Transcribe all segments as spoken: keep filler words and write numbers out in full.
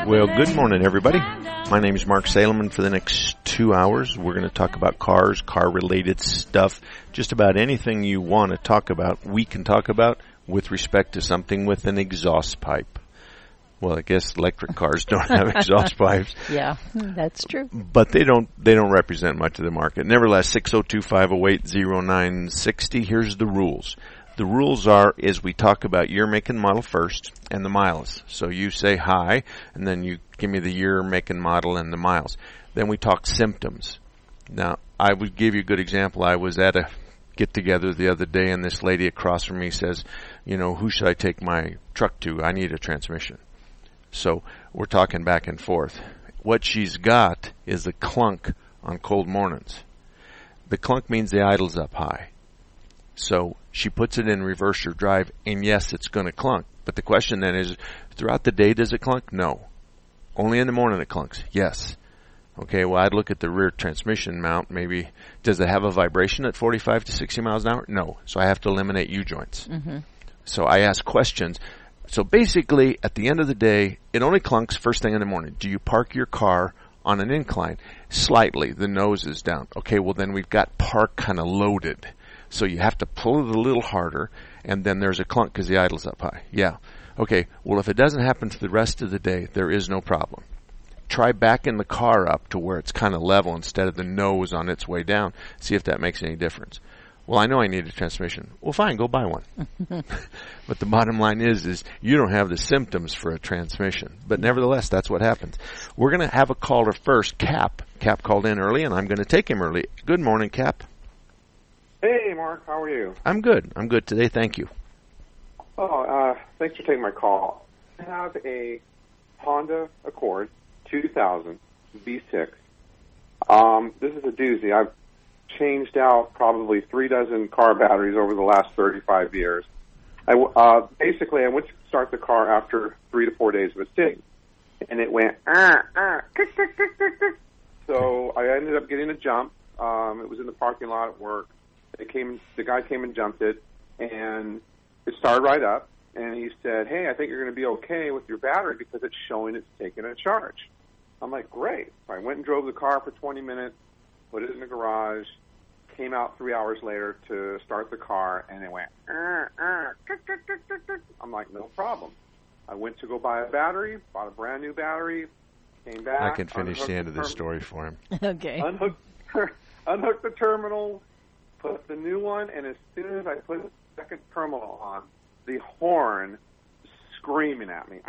Well, good morning, everybody. My name is Mark Salem, and for the next two hours, we're going to talk about cars, car-related stuff, just about anything you want to talk about, we can talk about with respect to something with an exhaust pipe. Well, I guess electric cars don't have exhaust pipes. Yeah, that's true. But they don't they don't represent much of the market. Nevertheless, six oh two, five oh eight, oh nine six oh, here's the rules. The rules are is we talk about year, make, and model first and the miles. So you say hi, and then you give me the year, make, and model and the miles. Then we talk symptoms. Now, I would give you a good example. I was at a get-together the other day, and this lady across from me says, you know, who should I take my truck to? I need a transmission. So we're talking back and forth. What she's got is a clunk on cold mornings. The clunk means the idle's up high. So she puts it in reverse or drive, and yes, it's going to clunk. But the question then is, throughout the day, does it clunk? No. Only in the morning it clunks? Yes. Okay, well, I'd look at the rear transmission mount. Maybe, does it have a vibration at forty-five to sixty miles an hour? No. So I have to eliminate U-joints. Mm-hmm. So I ask questions. So basically, at the end of the day, it only clunks first thing in the morning. Do you park your car on an incline? Slightly. The nose is down. Okay, well, then we've got park kind of loaded. So you have to pull it a little harder, and then there's a clunk because the idle's up high. Yeah. Okay, well, if it doesn't happen for the rest of the day, there is no problem. Try backing the car up to where it's kind of level instead of the nose on its way down. See if that makes any difference. Well, I know I need a transmission. Well, fine, go buy one. But the bottom line is, is you don't have the symptoms for a transmission. But nevertheless, that's what happens. We're going to have a caller first, Cap. Cap called in early, and I'm going to take him early. Good morning, Cap. Hey, Mark. How are you? I'm good. I'm good today. Thank you. Oh, uh, thanks for taking my call. I have a Honda Accord two thousand V six. Um, this is a doozy. I've changed out probably three dozen car batteries over the last thirty-five years. I, uh, basically, I went to start the car after three to four days of it sitting, and it went, ah, ah, tick, tick, tick, tick, tick. So I ended up getting a jump. Um, it was in the parking lot at work. It came, the guy came and jumped it, and it started right up, and he said, hey, I think you're going to be okay with your battery because it's showing it's taking a charge. I'm like, great. So I went and drove the car for twenty minutes, put it in the garage, came out three hours later to start the car, and it went, uh, uh, tick, tick, tick, tick, tick. I'm like, no problem. I went to go buy a battery, bought a brand new battery, came back. I can finish the end of this story for him. Okay. Unhooked, unhooked the terminal, put the new one, and as soon as I put the second terminal on, the horn screaming at me.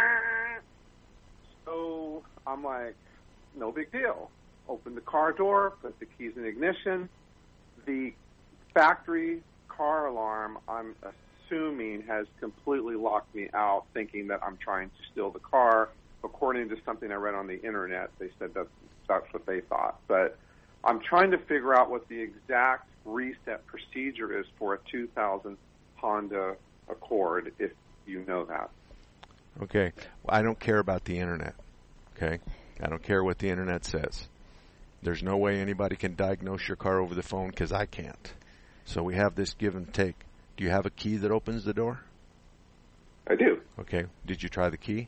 So I'm like, no big deal. Open the car door, put the keys in ignition. The factory car alarm, I'm assuming, has completely locked me out, thinking that I'm trying to steal the car. According to something I read on the internet, they said that that's what they thought. But I'm trying to figure out what the exact reset procedure is for a two thousand Honda Accord, if you know that. Okay. Well, I don't care about the internet. Okay? I don't care what the internet says. There's no way anybody can diagnose your car over the phone because I can't. So we have this give and take. Do you have a key that opens the door? I do. Okay. Did you try the key?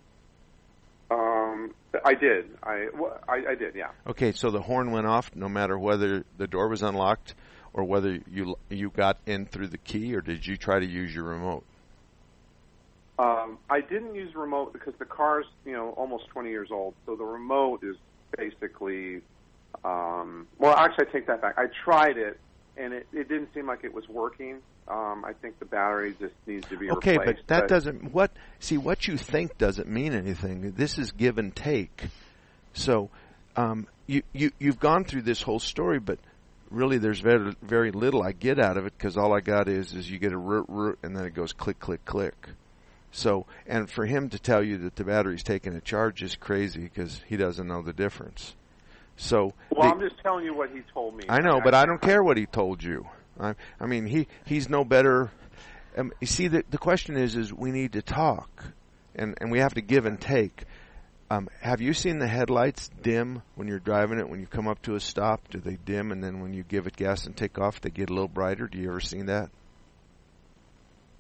Um, I did. I, well, I, I did, yeah. Okay, so the horn went off no matter whether the door was unlocked or whether you you got in through the key, or did you try to use your remote? Um, I didn't use remote because the car's, you know, almost twenty years old, so the remote is basically, um, well, actually, I take that back. I tried it, and it, it didn't seem like it was working. Um, I think the battery just needs to be okay, replaced. Okay, but that but doesn't, what, see, what you think doesn't mean anything. This is give and take. So, um, you, you, you've gone through this whole story, but really there's very, very little I get out of it because all I got is, is you get a root, root, and then it goes click, click, click. So, and for him to tell you that the battery's taking a charge is crazy because he doesn't know the difference. So, well, the, I'm just telling you what he told me. I know, but I don't care what he told you. I, I mean, he, he's no better. Um, you see, the, the question is, is we need to talk, and, and we have to give and take. Um, have you seen the headlights dim when you're driving it? When you come up to a stop, do they dim? And then when you give it gas and take off, they get a little brighter? Do you ever seen that?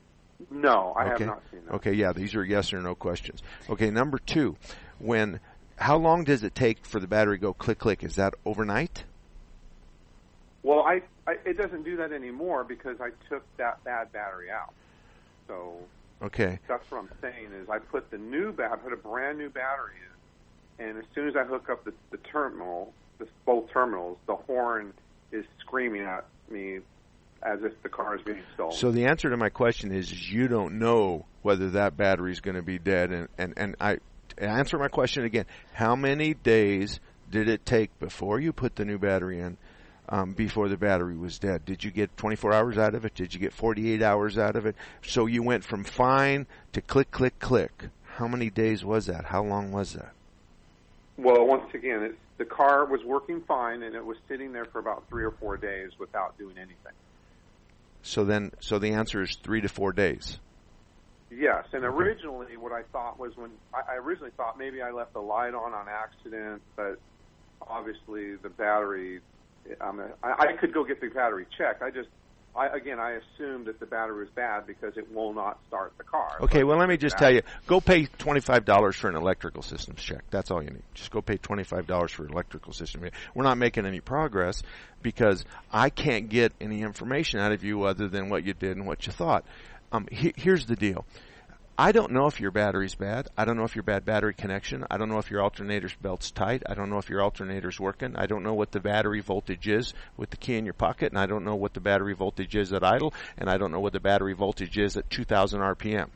No, I okay. have not seen that. Okay, yeah, these are yes or no questions. Okay, number two, when how long does it take for the battery to go click click? Is that overnight? Well, I, I it doesn't do that anymore because I took that bad battery out. So okay, that's what I'm saying is I put the new ba- I put a brand new battery in, and as soon as I hook up the, the terminal, the, both terminals, the horn is screaming at me as if the car is being stolen. So the answer to my question is, is you don't know whether that battery is going to be dead. And, and, and I answer my question again. How many days did it take before you put the new battery in, um, before the battery was dead? Did you get twenty-four hours out of it? Did you get forty-eight hours out of it? So you went from fine to click, click, click. How many days was that? How long was that? Well, once again, it's, the car was working fine, and it was sitting there for about three or four days without doing anything. So then, so the answer is three to four days. Yes, and originally what I thought was when I, I originally thought maybe I left the light on on accident, but obviously the battery. Um, I, I could go get the battery checked. I just, I again, I assumed that the battery was bad because it will not start the car. Okay, so well let me just tell you, go pay twenty-five dollars for an electrical systems check. That's all you need. Just go pay twenty-five dollars for an electrical system. We're not making any progress because I can't get any information out of you other than what you did and what you thought. Um, he, here's the deal. I don't know if your battery's bad. I don't know if your bad battery connection. I don't know if your alternator's belt's tight. I don't know if your alternator's working. I don't know what the battery voltage is with the key in your pocket, and I don't know what the battery voltage is at idle, and I don't know what the battery voltage is at two thousand R P M.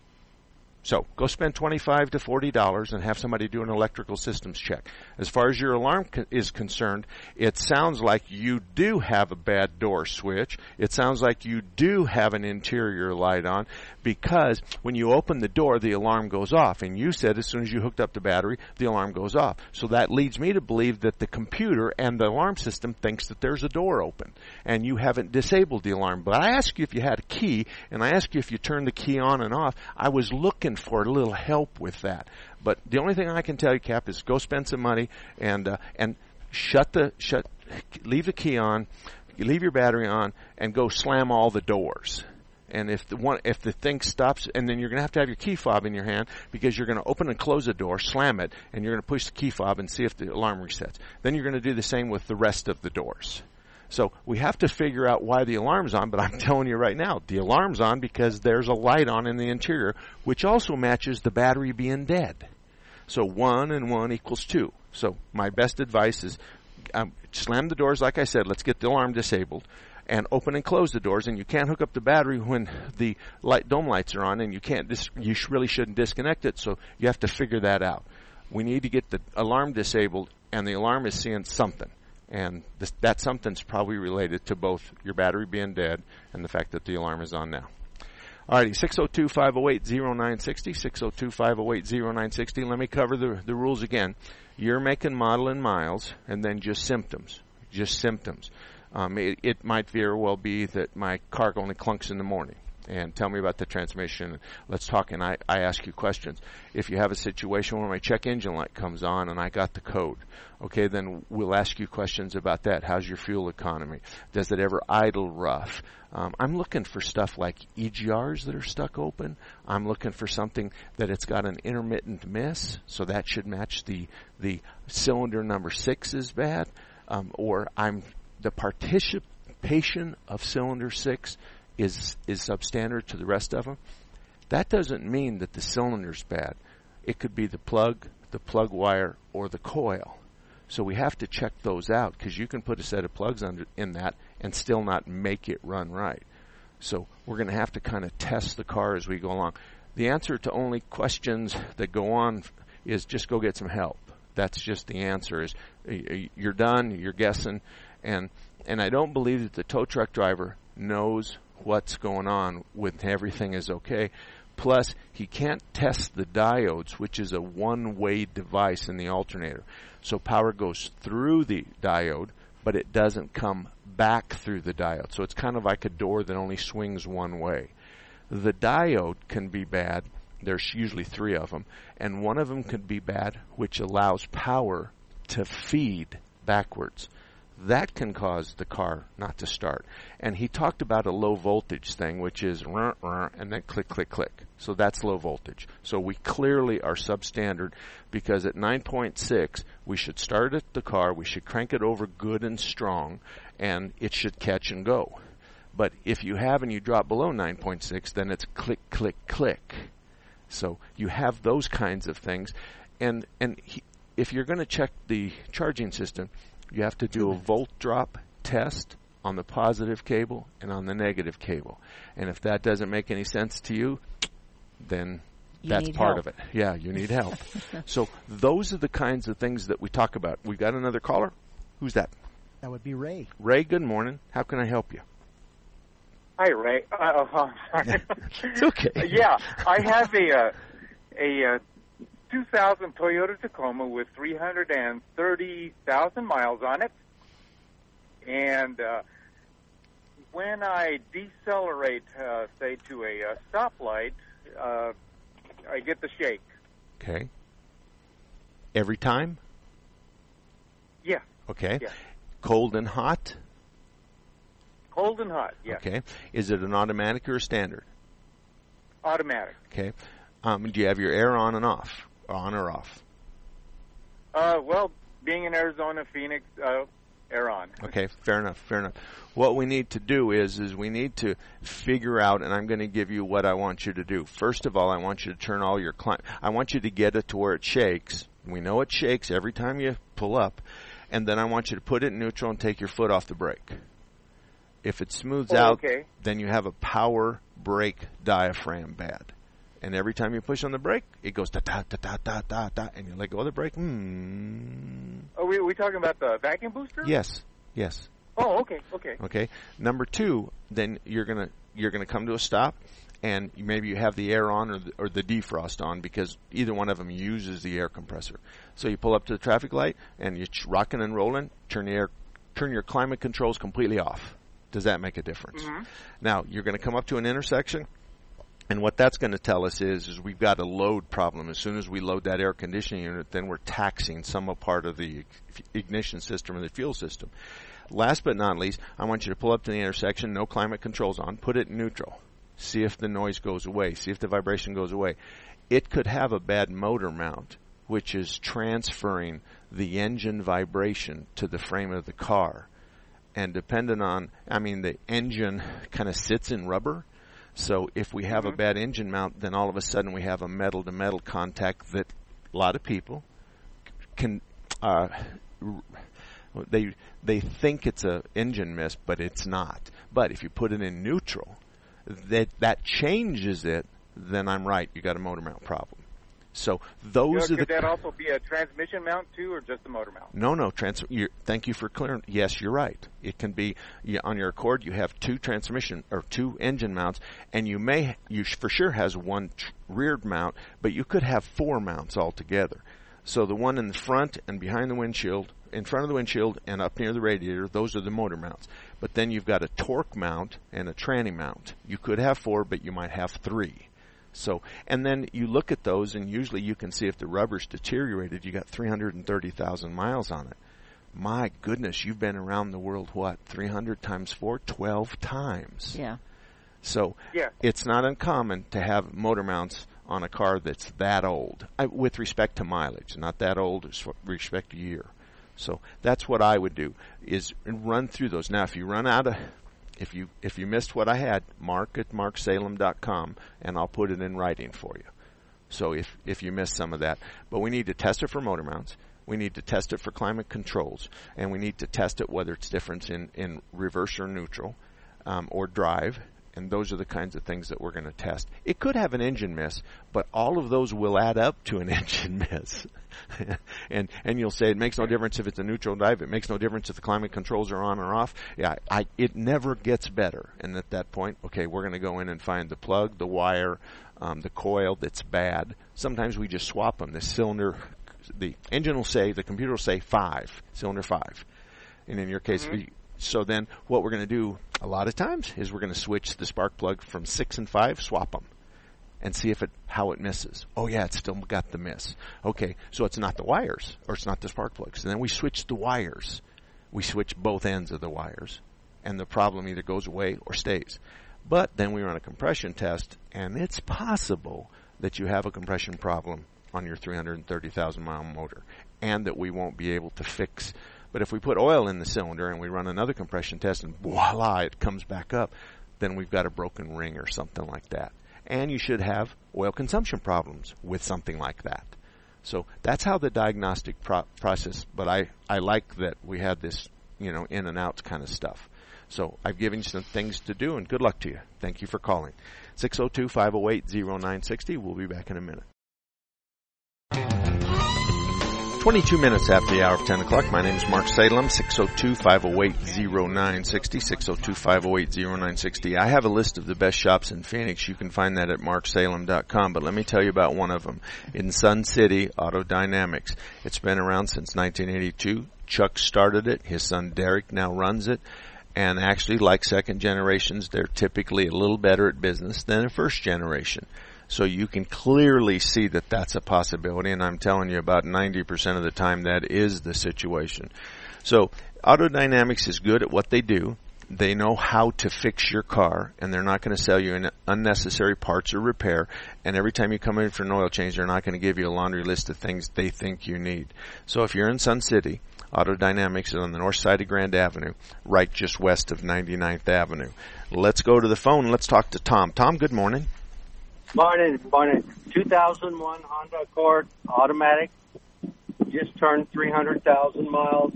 So go spend twenty-five to forty dollars and have somebody do an electrical systems check. As far as your alarm co- is concerned, it sounds like you do have a bad door switch. It sounds like you do have an interior light on because when you open the door, the alarm goes off. And you said as soon as you hooked up the battery, the alarm goes off. So that leads me to believe that the computer and the alarm system thinks that there's a door open and you haven't disabled the alarm. But I asked you if you had a key, and I asked you if you turned the key on and off. I was looking for a little help with that. But the only thing I can tell you, Cap, is go spend some money and uh, and shut the shut leave the key on, leave your battery on, and go slam all the doors. And if the one if the thing stops, and then you're going to have to have your key fob in your hand because you're going to open and close a door, slam it, and you're going to push the key fob and see if the alarm resets. Then you're going to do the same with the rest of the doors. So we have to figure out why the alarm's on, but I'm telling you right now, the alarm's on because there's a light on in the interior, which also matches the battery being dead. So one and one equals two. So my best advice is um, slam the doors, like I said, let's get the alarm disabled, and open and close the doors, and you can't hook up the battery when the light dome lights are on, and you can't, dis- you sh- really shouldn't disconnect it, so you have to figure that out. We need to get the alarm disabled, and the alarm is seeing something. And this, that something's probably related to both your battery being dead and the fact that the alarm is on now. Alrighty, six oh two, five oh eight, oh nine six oh, six oh two, five oh eight, oh nine six oh. Let me cover the, the rules again. Year, make, and model in miles, and then just symptoms. Just symptoms. Um, it, it might very well be that my car only clunks in the morning. And tell me about the transmission. Let's talk, and I, I ask you questions. If you have a situation where my check engine light comes on and I got the code, okay, then we'll ask you questions about that. How's your fuel economy? Does it ever idle rough? Um, I'm looking for stuff like E G Rs that are stuck open. I'm looking for something that it's got an intermittent miss, so that should match the the cylinder number six is bad. Um, or I'm the participation of cylinder six is is substandard to the rest of them. That doesn't mean that the cylinder's bad. It could be the plug, the plug wire, or the coil. So we have to check those out because you can put a set of plugs under in that and still not make it run right. So we're going to have to kind of test the car as we go along. The answer to only questions that go on is just go get some help. That's just the answer. Is you're done, you're guessing, and and I don't believe that the tow truck driver knows what's going on with everything is okay. Plus, he can't test the diodes, which is a one-way device in the alternator. So power goes through the diode, but it doesn't come back through the diode. So it's kind of like a door that only swings one way. The diode can be bad. There's usually three of them. And one of them could be bad, which allows power to feed backwards. that can cause the car not to start. And he talked about a low voltage thing, which is rah, rah, and then click, click, click. So that's low voltage. So we clearly are substandard, because at nine point six, we should start at the car, we should crank it over good and strong, and it should catch and go. But if you have and you drop below nine point six, then it's click, click, click. So you have those kinds of things. And, and he, if you're going to check the charging system, you have to do a volt drop test on the positive cable and on the negative cable. And if that doesn't make any sense to you, then you that's part help. of it. Yeah, you need help. So those are the kinds of things that we talk about. We got another caller? Who's that? That would be Ray. Ray, good morning. How can I help you? Hi, Ray. Uh, uh, It's okay. yeah, I have a uh, a uh, two thousand Toyota Tacoma with three hundred thirty thousand miles on it, and uh, when I decelerate, uh, say to a uh, stoplight, uh, I get the shake. Okay. Every time? Yeah. Okay. Yeah. Cold and hot? Cold and hot. Yeah. Okay. Is it an automatic or a standard? Automatic. Okay. Um, do you have your air on and off? On or off? Uh, well, being in Arizona, Phoenix, uh, air on. Okay, fair enough, fair enough. What we need to do is, is we need to figure out, and I'm going to give you what I want you to do. First of all, I want you to turn all your climb. I want you to get it to where it shakes. We know it shakes every time you pull up. And then I want you to put it in neutral and take your foot off the brake. If it smooths Oh, out, okay. then you have a power brake diaphragm bad. And every time you push on the brake, it goes da-da-da-da-da-da, and you let go of the brake. Hmm. Are we, we talking about the vacuum booster? Yes, yes. Oh, okay, okay. Okay. Number two, then you're gonna you're gonna come to a stop, and maybe you have the air on or the, or the defrost on, because either one of them uses the air compressor. So you pull up to the traffic light and you're rocking and rolling. Turn the air, turn your climate controls completely off. Does that make a difference? Mm-hmm. Now you're going to come up to an intersection. And what that's going to tell us is, is we've got a load problem. As soon as we load that air conditioning unit, then we're taxing some part of the ignition system or the fuel system. Last but not least, I want you to pull up to the intersection, no climate controls on, put it in neutral. See if the noise goes away. See if the vibration goes away. It could have a bad motor mount, which is transferring the engine vibration to the frame of the car. And depending on, I mean, the engine kind of sits in rubber. So if we have mm-hmm. a bad engine mount, then all of a sudden we have a metal-to-metal contact that a lot of people can, uh, they they think it's a engine miss, but it's not. But if you put it in neutral, that that changes it, then I'm right, you got a motor mount problem. So those you know, are the. Could that also be a transmission mount too, or just a motor mount? No, no. Trans- you're, thank you for clearing. Yes, you're right. It can be you, on your Accord. You have two transmission or two engine mounts, and you may you for sure has one tr- reared mount, but you could have four mounts altogether. So the one in the front and behind the windshield, in front of the windshield and up near the radiator, those are the motor mounts. But then you've got a torque mount and a tranny mount. You could have four, but you might have three. So, and then you look at those, and usually you can see if the rubber's deteriorated. You got three hundred thirty thousand miles on it. My goodness, you've been around the world, what, three hundred times four? twelve times. Yeah. So, yeah. It's not uncommon to have motor mounts on a car that's that old, I, with respect to mileage, not that old with respect to year. So that's what I would do, is run through those. Now, if you run out of... If you if you missed what I had, mark at mark salem dot com, and I'll put it in writing for you. So if, if you missed some of that. But we need to test it for motor mounts. We need to test it for climate controls. And we need to test it whether it's different in, in reverse or neutral um, or drive. And those are the kinds of things that we're going to test. It could have an engine miss, but all of those will add up to an engine miss. and and you'll say it makes no difference if it's a neutral drive. It makes no difference if the climate controls are on or off. Yeah, I, it never gets better. And at that point, okay, we're going to go in and find the plug, the wire, um, the coil that's bad. Sometimes we just swap them. The cylinder, the engine will say, the computer will say five, cylinder five. And in your case, mm-hmm. we, so then what we're going to do a lot of times is we're going to switch the spark plug from six and five, swap them, and see if it how it misses. Oh yeah, it's still got the miss. Okay, so it's not the wires or it's not the spark plugs. And then we switch the wires. we switch both ends of the wires, and the problem either goes away or stays. But then we run a compression test, and it's possible that you have a compression problem on your three hundred thirty thousand mile motor, and that we won't be able to fix. But if we put oil in the cylinder and we run another compression test and voila, it comes back up, then we've got a broken ring or something like that. And you should have oil consumption problems with something like that. So that's how the diagnostic pro- process, but I, I like that we had this, you know, in and out kind of stuff. So I've given you some things to do, and good luck to you. Thank you for calling. six oh two, five oh eight, oh nine six oh. We'll be back in a minute. twenty-two minutes after the hour of ten o'clock. My name is Mark Salem, six oh two, five oh eight, oh nine six oh, six oh two, five oh eight, oh nine six oh. I have a list of the best shops in Phoenix. You can find that at mark salem dot com, but let me tell you about one of them. In Sun City, Auto Dynamics. It's been around since nineteen eighty-two. Chuck started it. His son Derek now runs it. And actually, like second generations, they're typically a little better at business than a first generation. So you can clearly see that that's a possibility, and I'm telling you about ninety percent of the time that is the situation. So Auto Dynamics is good at what they do. They know how to fix your car, and they're not going to sell you an unnecessary parts or repair. And every time you come in for an oil change, they're not going to give you a laundry list of things they think you need. So if you're in Sun City, Auto Dynamics is on the north side of Grand Avenue, right just west of ninety-ninth Avenue. Let's go to the phone and let's talk to Tom. Tom, good morning. Morning, morning. two thousand one Honda Accord, automatic. Just turned three hundred thousand miles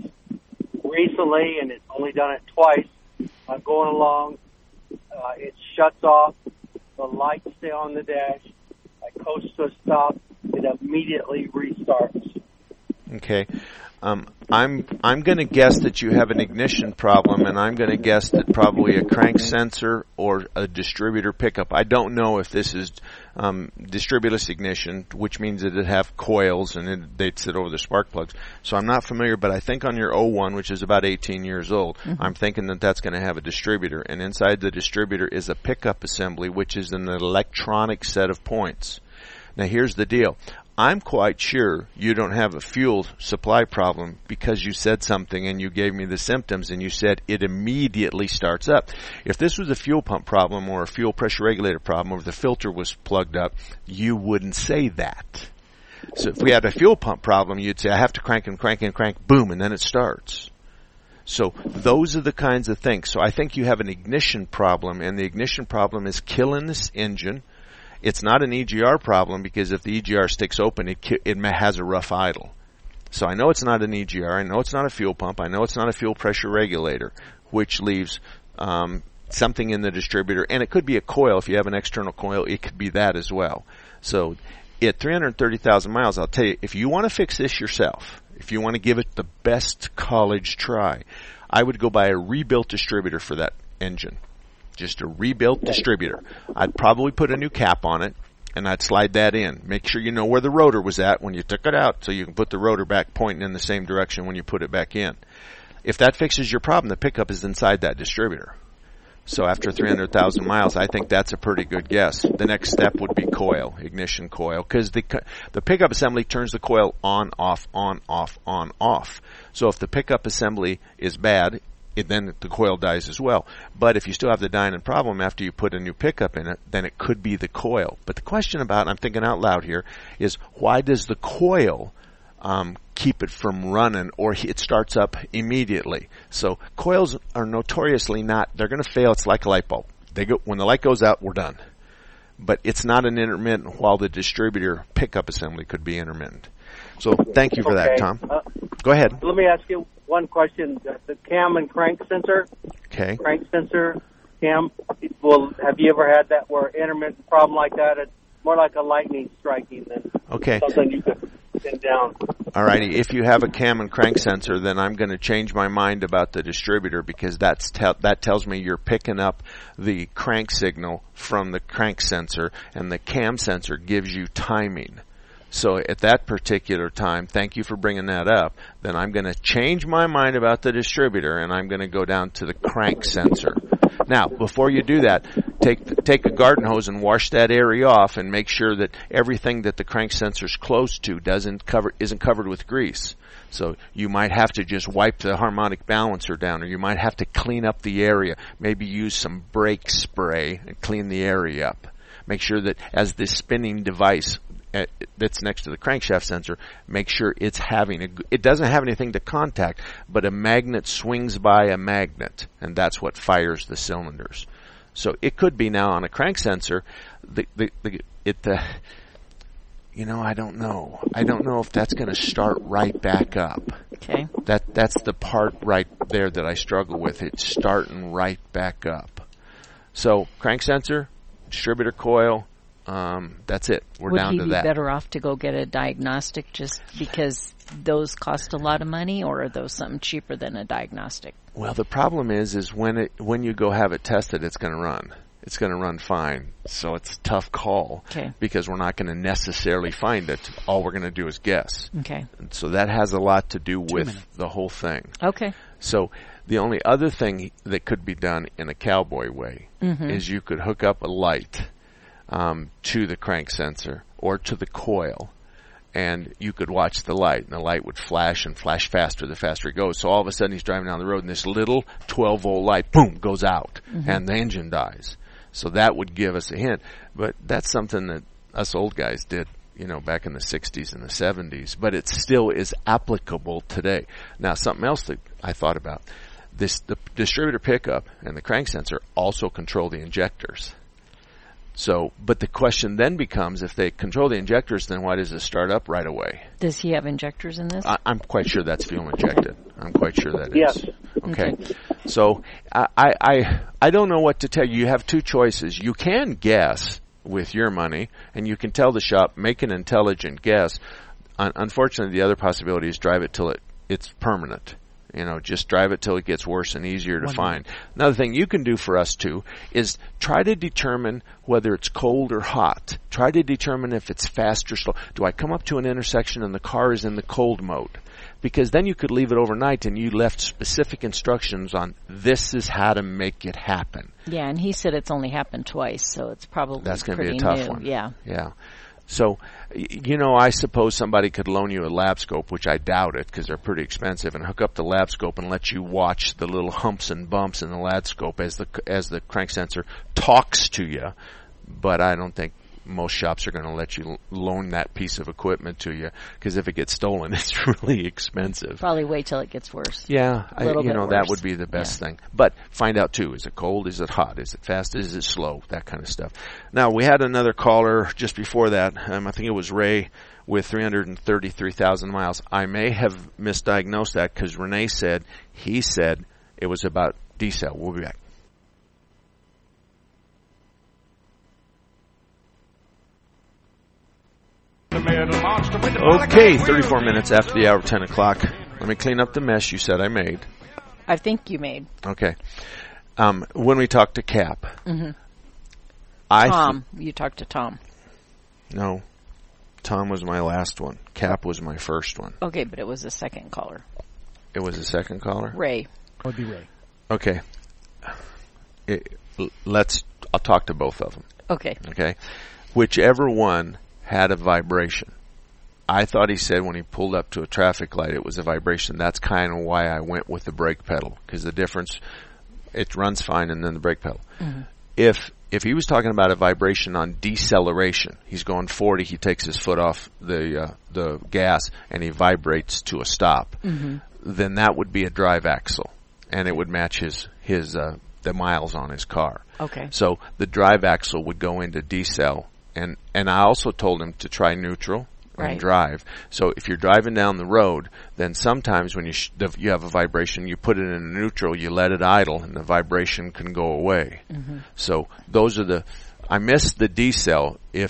recently, and it's only done it twice. I'm going along. Uh, it shuts off. The lights stay on the dash. I coast to a stop. It immediately restarts. Okay. Um, I'm I'm going to guess that you have an ignition problem, and I'm going to guess that probably a crank sensor or a distributor pickup. I don't know if this is um, distributorless ignition, which means that it have coils and it, they'd sit over the spark plugs. So I'm not familiar, but I think on your oh one, which is about eighteen years old, mm-hmm. I'm thinking that that's going to have a distributor. And inside the distributor is a pickup assembly, which is an electronic set of points. Now, here's the deal. I'm quite sure you don't have a fuel supply problem because you said something and you gave me the symptoms and you said it immediately starts up. If this was a fuel pump problem or a fuel pressure regulator problem or the filter was plugged up, you wouldn't say that. So if we had a fuel pump problem, you'd say, I have to crank and crank and crank, boom, and then it starts. So those are the kinds of things. So I think you have an ignition problem, and the ignition problem is killing this engine. It's not an E G R problem because if the E G R sticks open, it it has a rough idle. So I know it's not an E G R. I know it's not a fuel pump. I know it's not a fuel pressure regulator, which leaves um, something in the distributor. And it could be a coil. If you have an external coil, it could be that as well. So at three hundred thirty thousand miles, I'll tell you, if you want to fix this yourself, if you want to give it the best college try, I would go buy a rebuilt distributor for that engine. Just a rebuilt distributor. I'd probably put a new cap on it, and I'd slide that in. Make sure you know where the rotor was at when you took it out so you can put the rotor back pointing in the same direction when you put it back in. If that fixes your problem, the pickup is inside that distributor. So after three hundred thousand miles, I think that's a pretty good guess. The next step would be coil, ignition coil, because the the pickup assembly turns the coil on, off, on, off, on, off. So if the pickup assembly is bad, It, then the coil dies as well. But if you still have the dying problem after you put a new pickup in it, then it could be the coil. But the question about, I'm thinking out loud here, is why does the coil um, keep it from running, or it starts up immediately? So coils are notoriously not, they're going to fail. It's like a light bulb. They go, when the light goes out, we're done. But it's not an intermittent, while the distributor pickup assembly could be intermittent. So thank you for okay. that, Tom. Uh, Go ahead. Let me ask you one question. The, the cam and crank sensor. Okay. Crank sensor, cam. Well, have you ever had that where intermittent problem like that? It's more like a lightning striking than okay. something you could pin down. All righty. If you have a cam and crank sensor, then I'm going to change my mind about the distributor, because that's te- that tells me you're picking up the crank signal from the crank sensor, and the cam sensor gives you timing. So at that particular time, thank you for bringing that up, then I'm going to change my mind about the distributor, and I'm going to go down to the crank sensor, Now, before you do that, take take a garden hose and wash that area off, and make sure that everything that the crank sensor's close to doesn't cover isn't covered with grease. So you might have to just wipe the harmonic balancer down, or you might have to clean up the area. Maybe use some brake spray and clean the area up. Make sure that as this spinning device uh, that's next to the crankshaft sensor, make sure it's having a, it doesn't have anything to contact, but a magnet swings by a magnet, and that's what fires the cylinders. So it could be now on a crank sensor, the, the, the, it, the, you know, I don't know. I don't know if that's going to start right back up. Okay. That that's the part right there that I struggle with. It's starting right back up. So crank sensor, distributor coil, um, that's it. We're Would down he to be that. better off to go get a diagnostic just because those cost a lot of money, or are those something cheaper than a diagnostic? Well, the problem is, is when it when you go have it tested, it's going to run. It's going to run fine. So it's a tough call. Okay. Because we're not going to necessarily find it. All we're going to do is guess. Okay. And so that has a lot to do Two with minutes. the whole thing. Okay. So the only other thing that could be done in a cowboy way Mm-hmm. is you could hook up a light um, to the crank sensor or to the coil, and you could watch the light, and the light would flash and flash faster the faster it goes. So all of a sudden he's driving down the road, and this little twelve volt light, boom, goes out, Mm-hmm. and the engine dies. So that would give us a hint. But that's something that us old guys did, you know, back in the sixties and the seventies. But it still is applicable today. Now, something else that I thought about. This, the distributor pickup and the crank sensor also control the injectors. So, but the question then becomes, if they control the injectors, then why does it start up right away? Does he have injectors in this? I, I'm quite sure that's fuel injected. I'm quite sure that is. Yes. Okay. Okay. So I, I I I don't know what to tell you. You have two choices. You can guess with your money, and you can tell the shop, make an intelligent guess. Un- unfortunately, the other possibility is drive it till it it's permanent. You know, just drive it till it gets worse and easier to One find. Another thing you can do for us too is try to determine whether it's cold or hot. Try to determine if it's fast or slow. Do I come up to an intersection and the car is in the cold mode? Because then you could leave it overnight and you left specific instructions on this is how to make it happen. Yeah, and he said it's only happened twice, so it's probably That's going to be pretty a tough new. one. Yeah. Yeah. So, y- you know, I suppose somebody could loan you a lab scope, which I doubt it because they're pretty expensive, and hook up the lab scope and let you watch the little humps and bumps in the lab scope as the as the crank sensor talks to you. But I don't think most shops are going to let you l- loan that piece of equipment to you because if it gets stolen, it's really expensive. Probably wait till it gets worse. Yeah, I, little you bit know, that worse. would be the best Yeah. thing. But find out, too, is it cold? Is it hot? Is it fast? Is it slow? That kind of stuff. Now, we had another caller just before that. Um, I think it was Ray with three hundred thirty-three thousand miles. I may have misdiagnosed that because Renee said, he said it was about diesel. We'll be back. Okay, thirty-four minutes after the hour, ten o'clock. Let me clean up the mess you said I made. I think you made. Okay. Um, when we talked to Cap, Mm-hmm. I th- Tom. You talked to Tom. no, Tom was my last one. Cap was my first one. Okay, but it was the second caller. It was the second caller. Ray. That would be Ray. Okay. It, l- let's. I'll talk to both of them. Okay. Okay. Whichever one had a vibration. I thought he said when he pulled up to a traffic light it was a vibration. That's kind of why I went with the brake pedal, because the difference, it runs fine and then the brake pedal. Mm-hmm. If if he was talking about a vibration on deceleration, he's going forty, he takes his foot off the uh, the gas and he vibrates to a stop, Mm-hmm. then that would be a drive axle, and it would match his his uh, the miles on his car. Okay. So the drive axle would go into decel, and and I also told him to try neutral and Right. drive. So if you're driving down the road, then sometimes when you sh- the, you have a vibration, you put it in neutral, you let it idle, and the vibration can go away. Mm-hmm. So those are the. I missed the decel if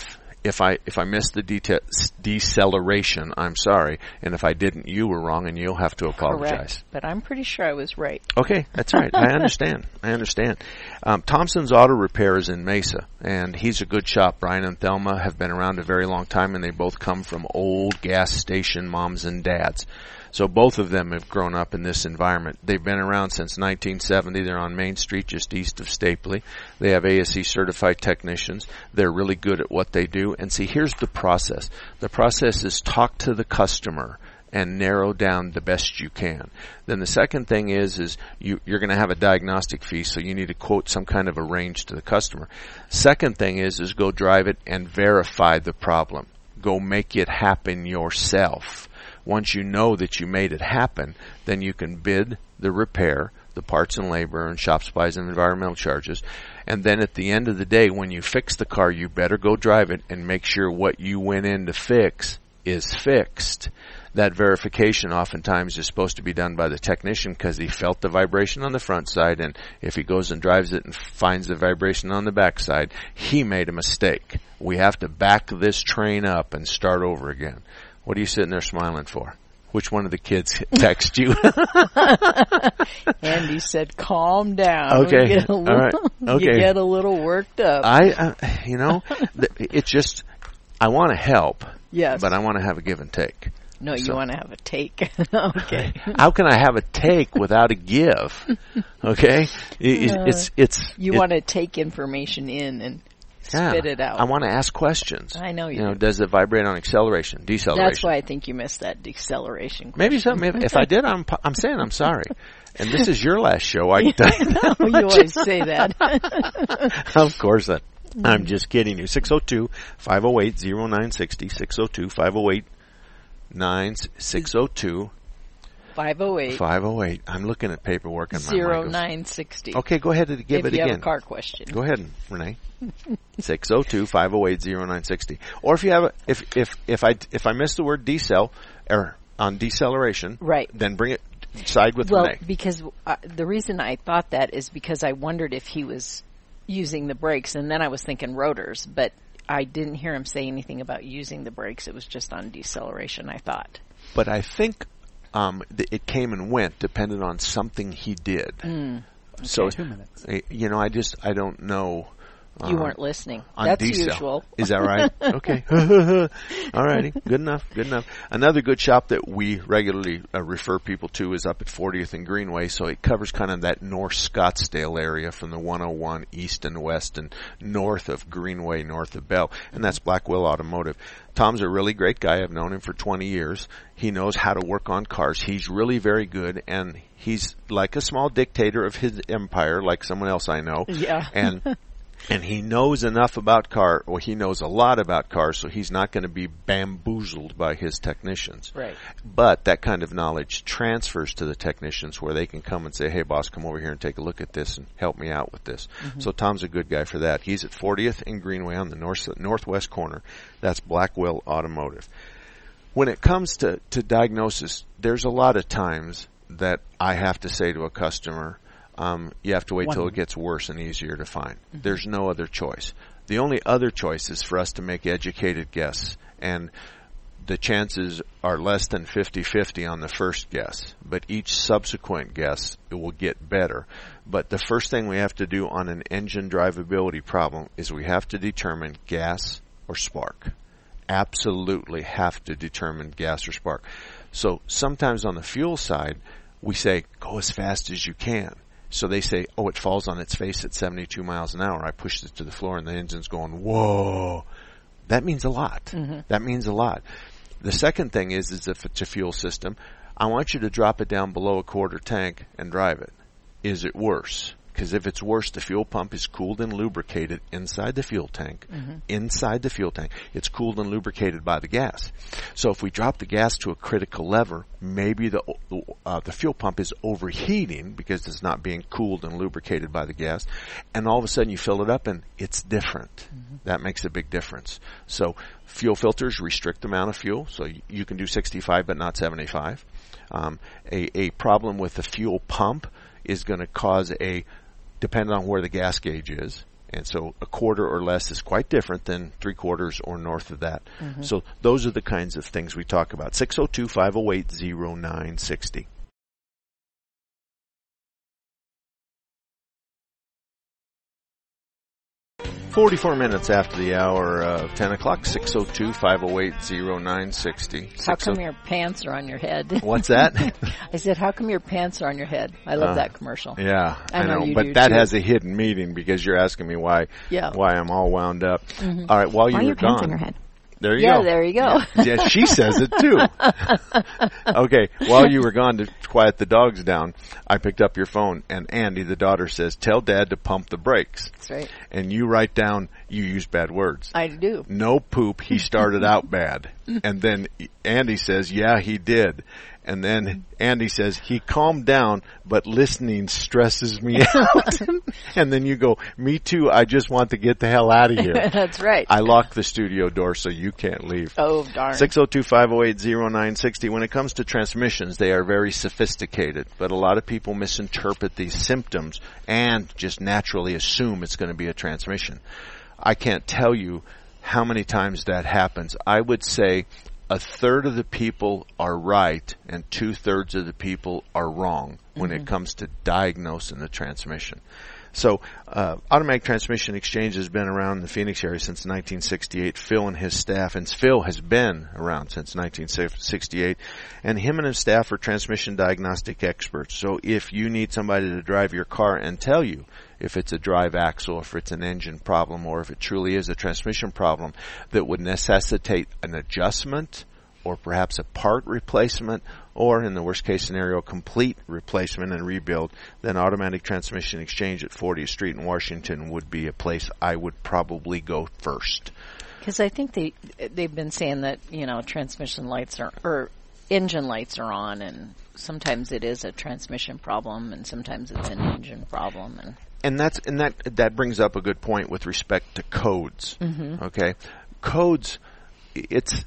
if I if I missed the deta- deceleration, I'm sorry. And if I didn't, you were wrong, and you'll have to apologize. Correct. But I'm pretty sure I was right. Okay, that's right. I understand. I understand. Um, Thompson's Auto Repair is in Mesa, and he's a good shop. Brian and Thelma have been around a very long time, and they both come from old gas station moms and dads. So both of them have grown up in this environment. They've been around since nineteen seventy. They're on Main Street just east of Stapley. They have A S E certified technicians. They're really good at what they do. And see, here's the process. The process is talk to the customer and narrow down the best you can. Then the second thing is, is you, you're going to have a diagnostic fee, so you need to quote some kind of a range to the customer. Second thing is, is go drive it and verify the problem. Go make it happen yourself. Once you know that you made it happen, then you can bid the repair, the parts and labor and shop supplies and environmental charges. And then at the end of the day, when you fix the car, you better go drive it and make sure what you went in to fix is fixed. That verification oftentimes is supposed to be done by the technician because he felt the vibration on the front side, and if he goes and drives it and finds the vibration on the back side, he made a mistake. We have to back this train up and start over again. What are you sitting there smiling for? Which one of the kids text you? Andy said, calm down. Okay. You get a little, All right. Okay. You get a little worked up. I, uh, you know, th- it's just, I want to help. Yes. But I want to have a give and take. No, you So- want to have a take. Okay. How can I have a take without a give? Okay? It- Uh, it's, it's, You it- want to take information in and yeah, spit it out. I want to ask questions. I know you You know, do. does it vibrate on acceleration, deceleration? That's why I think you missed that deceleration. Maybe something. If, if I did, I'm I'm saying I'm sorry. And this is your last show. I can tell you that. You always say that. Of course, that. I'm just kidding you. six oh two, five oh eight, oh nine six oh. six oh two, five oh eight, nine six oh two, five oh eight, five oh eight. I'm looking at paperwork and my zero mind goes- nine six oh. Okay, go ahead and give if it you again. have a car question. Go ahead, Renee. six oh two, five oh eight, oh nine six oh. Or if you have a, if if if I if I miss the word decel or on deceleration, Right. then bring it side with Well, Renee. because uh, the reason I thought that is because I wondered if he was using the brakes, and then I was thinking rotors, but I didn't hear him say anything about using the brakes. It was just on deceleration, I thought. But I think um, th- it came and went depending on something he did. Mm, So Two minutes. uh, you know, I just I don't know. Uh, You weren't listening. on That's decel. usual. Is that right? Okay. All righty. Good enough. Good enough. Another good shop that we regularly uh, refer people to is up at fortieth and Greenway. So it covers kind of that North Scottsdale area from the one oh one east and west and north of Greenway, north of Bell. And that's Blackwell Automotive. Tom's a really great guy. I've known him for twenty years. He knows how to work on cars. He's really very good, and he's like a small dictator of his empire, like someone else I know. Yeah. And and he knows enough about car, or he knows a lot about cars, so he's not going to be bamboozled by his technicians. Right. But that kind of knowledge transfers to the technicians where they can come and say, hey, boss, come over here and take a look at this and help me out with this. Mm-hmm. So Tom's a good guy for that. He's at fortieth and Greenway on the north northwest corner. That's Blackwell Automotive. When it comes to, to diagnosis, there's a lot of times that I have to say to a customer, Um, you have to wait till it gets worse and easier to find. Mm-hmm. There's no other choice. The only other choice is for us to make educated guesses, and the chances are less than fifty-fifty on the first guess, but each subsequent guess, it will get better. But the first thing we have to do on an engine drivability problem is we have to determine gas or spark. Absolutely have to determine gas or spark. So sometimes on the fuel side, we say, go as fast as you can. So they say, oh, it falls on its face at seventy-two miles an hour. I pushed it to the floor and the engine's going, whoa. That means a lot. Mm-hmm. That means a lot. The second thing is, is if it's a fuel system, I want you to drop it down below a quarter tank and drive it. Is it worse? Because if it's worse, the fuel pump is cooled and lubricated inside the fuel tank. Mm-hmm. Inside the fuel tank. It's cooled and lubricated by the gas. So if we drop the gas to a critical level, maybe the uh, the fuel pump is overheating because it's not being cooled and lubricated by the gas. And all of a sudden you fill it up and it's different. Mm-hmm. That makes a big difference. So fuel filters restrict the amount of fuel. So you, you can do sixty-five but not seventy-five. Um, a, a problem with the fuel pump is going to cause a depending on where the gas gauge is And so a quarter or less is quite different than three quarters or north of that. Mm-hmm. So those are the kinds of things we talk about. six oh two, five oh eight, oh nine six oh. forty-four minutes after the hour of ten o'clock, six oh two, five oh eight, oh nine six oh. How come your pants are on your head? What's that? I said, how come your pants are on your head? I love Uh, that commercial. Yeah, I I know know, you but do, that too. has a hidden meaning because you're asking me why Yeah. why I'm all wound up. All right, while you Why are were your pants gone. on your head? There you Yeah, go. there you go. Yeah, yeah, she says it too. Okay, while you were gone to quiet the dogs down, I picked up your phone, and Andy, the daughter, says, "Tell Dad to pump the brakes." That's right. And you write down, you use bad words. I do. No poop, he started out bad. And then Andy says, yeah, he did. And then Andy says, he calmed down, but listening stresses me out. And then you go, me too, I just want to get the hell out of here. That's right. I locked the studio door so you can't leave. Oh, darn. six oh two, five oh eight, oh nine six oh. When it comes to transmissions, they are very sophisticated, but a lot of people misinterpret these symptoms and just naturally assume it's going to be a transmission. I can't tell you how many times that happens. I would say a third of the people are right and two-thirds of the people are wrong when Mm-hmm. it comes to diagnosing the transmission. So, uh, automatic transmission exchange has been around in the Phoenix area since nineteen sixty-eight. Phil and his staff, and Phil has been around since nineteen sixty-eight, and him and his staff are transmission diagnostic experts. So if you need somebody to drive your car and tell you if it's a drive axle, if it's an engine problem, or if it truly is a transmission problem that would necessitate an adjustment or perhaps a part replacement, or in the worst case scenario, complete replacement and rebuild, then Automatic Transmission Exchange at fortieth Street in Washington would be a place I would probably go first. Because I think they, they've been saying that, you know, transmission lights are, or engine lights are on, and sometimes it is a transmission problem, and sometimes it's an engine problem. And And that's and that that brings up a good point with respect to codes. Mm-hmm. Okay, codes. It's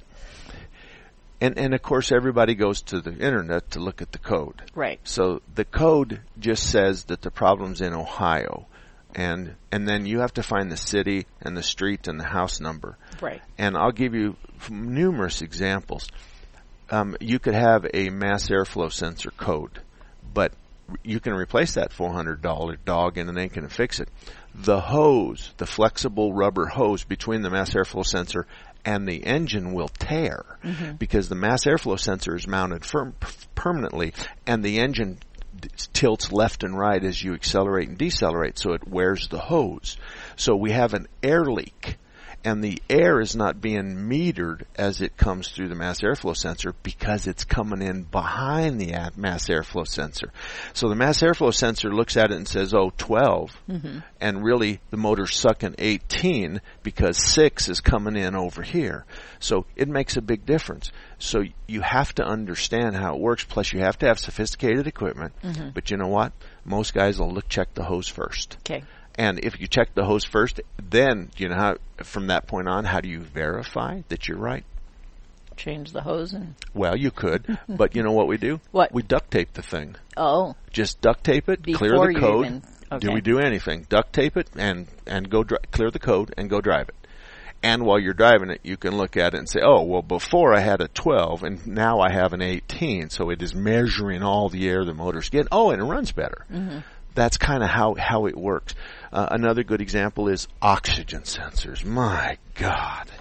and and of course everybody goes to the internet to look at the code. right. So the code just says that the problem's in Ohio, and and then you have to find the city and the street and the house number. Right. And I'll give you numerous examples. Um, you could have a mass airflow sensor code, but you can replace that four hundred dollars dog and it ain't going to fix it. The hose, the flexible rubber hose between the mass airflow sensor and the engine will tear Mm-hmm. because the mass airflow sensor is mounted firm, permanently, and the engine d- tilts left and right as you accelerate and decelerate, so it wears the hose. So we have an air leak, and the air is not being metered as it comes through the mass airflow sensor because it's coming in behind the a- mass airflow sensor. So the mass airflow sensor looks at it and says, oh, twelve, Mm-hmm. and really the motor's sucking eighteen because six is coming in over here. So it makes a big difference. So you have to understand how it works, plus you have to have sophisticated equipment. Mm-hmm. But you know what? Most guys will look check the hose first. Okay. And if you check the hose first, then, you know, how, from that point on, how do you verify that you're right? Change the hose and, Well, you could, but you know what we do? What? We duct tape the thing. oh, Just duct tape it, Before clear the you code. even- Do okay. we do anything? Duct tape it and, and go dri- clear the code and go drive it. And while you're driving it, you can look at it and say, oh, well, before I had a twelve and now I have an eighteen. So it is measuring all the air the motor's getting. Oh, and it runs better. Mm-hmm. That's kind of how, how it works. Uh, another good example is oxygen sensors. My God.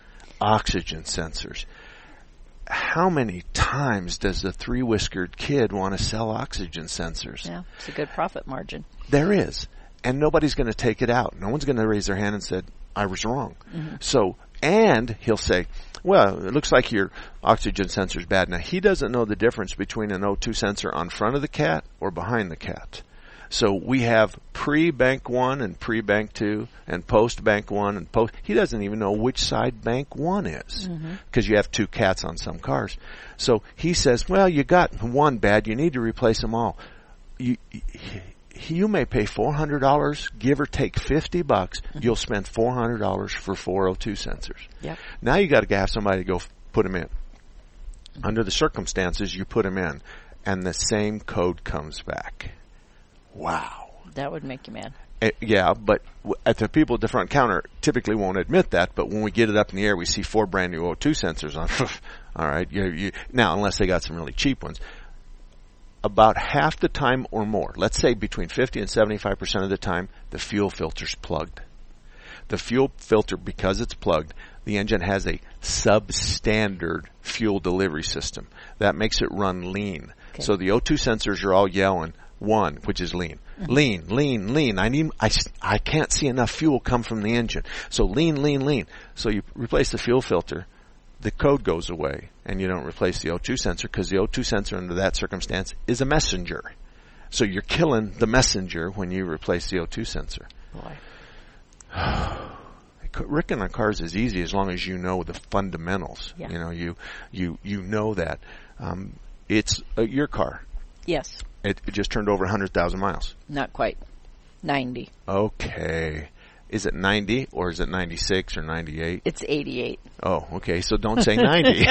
Oxygen sensors. How many times does the three-whiskered kid want to sell oxygen sensors? yeah, it's a good profit margin. There is. And nobody's going to take it out. No one's going to raise their hand and say, I was wrong. Mm-hmm. So, and he'll say, well, it looks like your oxygen sensor's bad. Now, he doesn't know the difference between an O two sensor on front of the cat or behind the cat. So we have pre-bank one and pre-bank two and post-bank one and post. He doesn't even know which side bank one is because you have two cats on some cars. So he says, well, you got one bad. You need to replace them all. You, you may pay four hundred dollars, give or take fifty bucks. You'll spend four hundred dollars for four O two sensors. Yep. Now you got to have somebody to go f- put them in. Under the circumstances, you put them in, and the same code comes back. Wow. That would make you mad. Uh, yeah, but w- at the people at the front counter typically won't admit that, but when we get it up in the air, we see four brand new O two sensors on. All right. You, you, now, unless they got some really cheap ones. About half the time or more, let's say between fifty and seventy-five percent of the time, the fuel filter's plugged. The fuel filter, because it's plugged, the engine has a substandard fuel delivery system. That makes it run lean. Okay. So the O two sensors are all yelling, one, which is lean. Mm-hmm. Lean, lean, lean. I need, I, I can't see enough fuel come from the engine. So lean, lean, lean. So you replace the fuel filter, the code goes away, and you don't replace the O two sensor because the O two sensor under that circumstance is a messenger. So you're killing the messenger when you replace the O two sensor. Boy. Wrecking on cars is easy as long as you know the fundamentals. Yeah. You know, you you you know that. Um, it's uh, your car. Yes. It, it just turned over one hundred thousand miles. Not quite. ninety. Okay. Is it ninety or is it ninety-six or ninety-eight? It's eighty-eight. Oh, okay. So don't say ninety.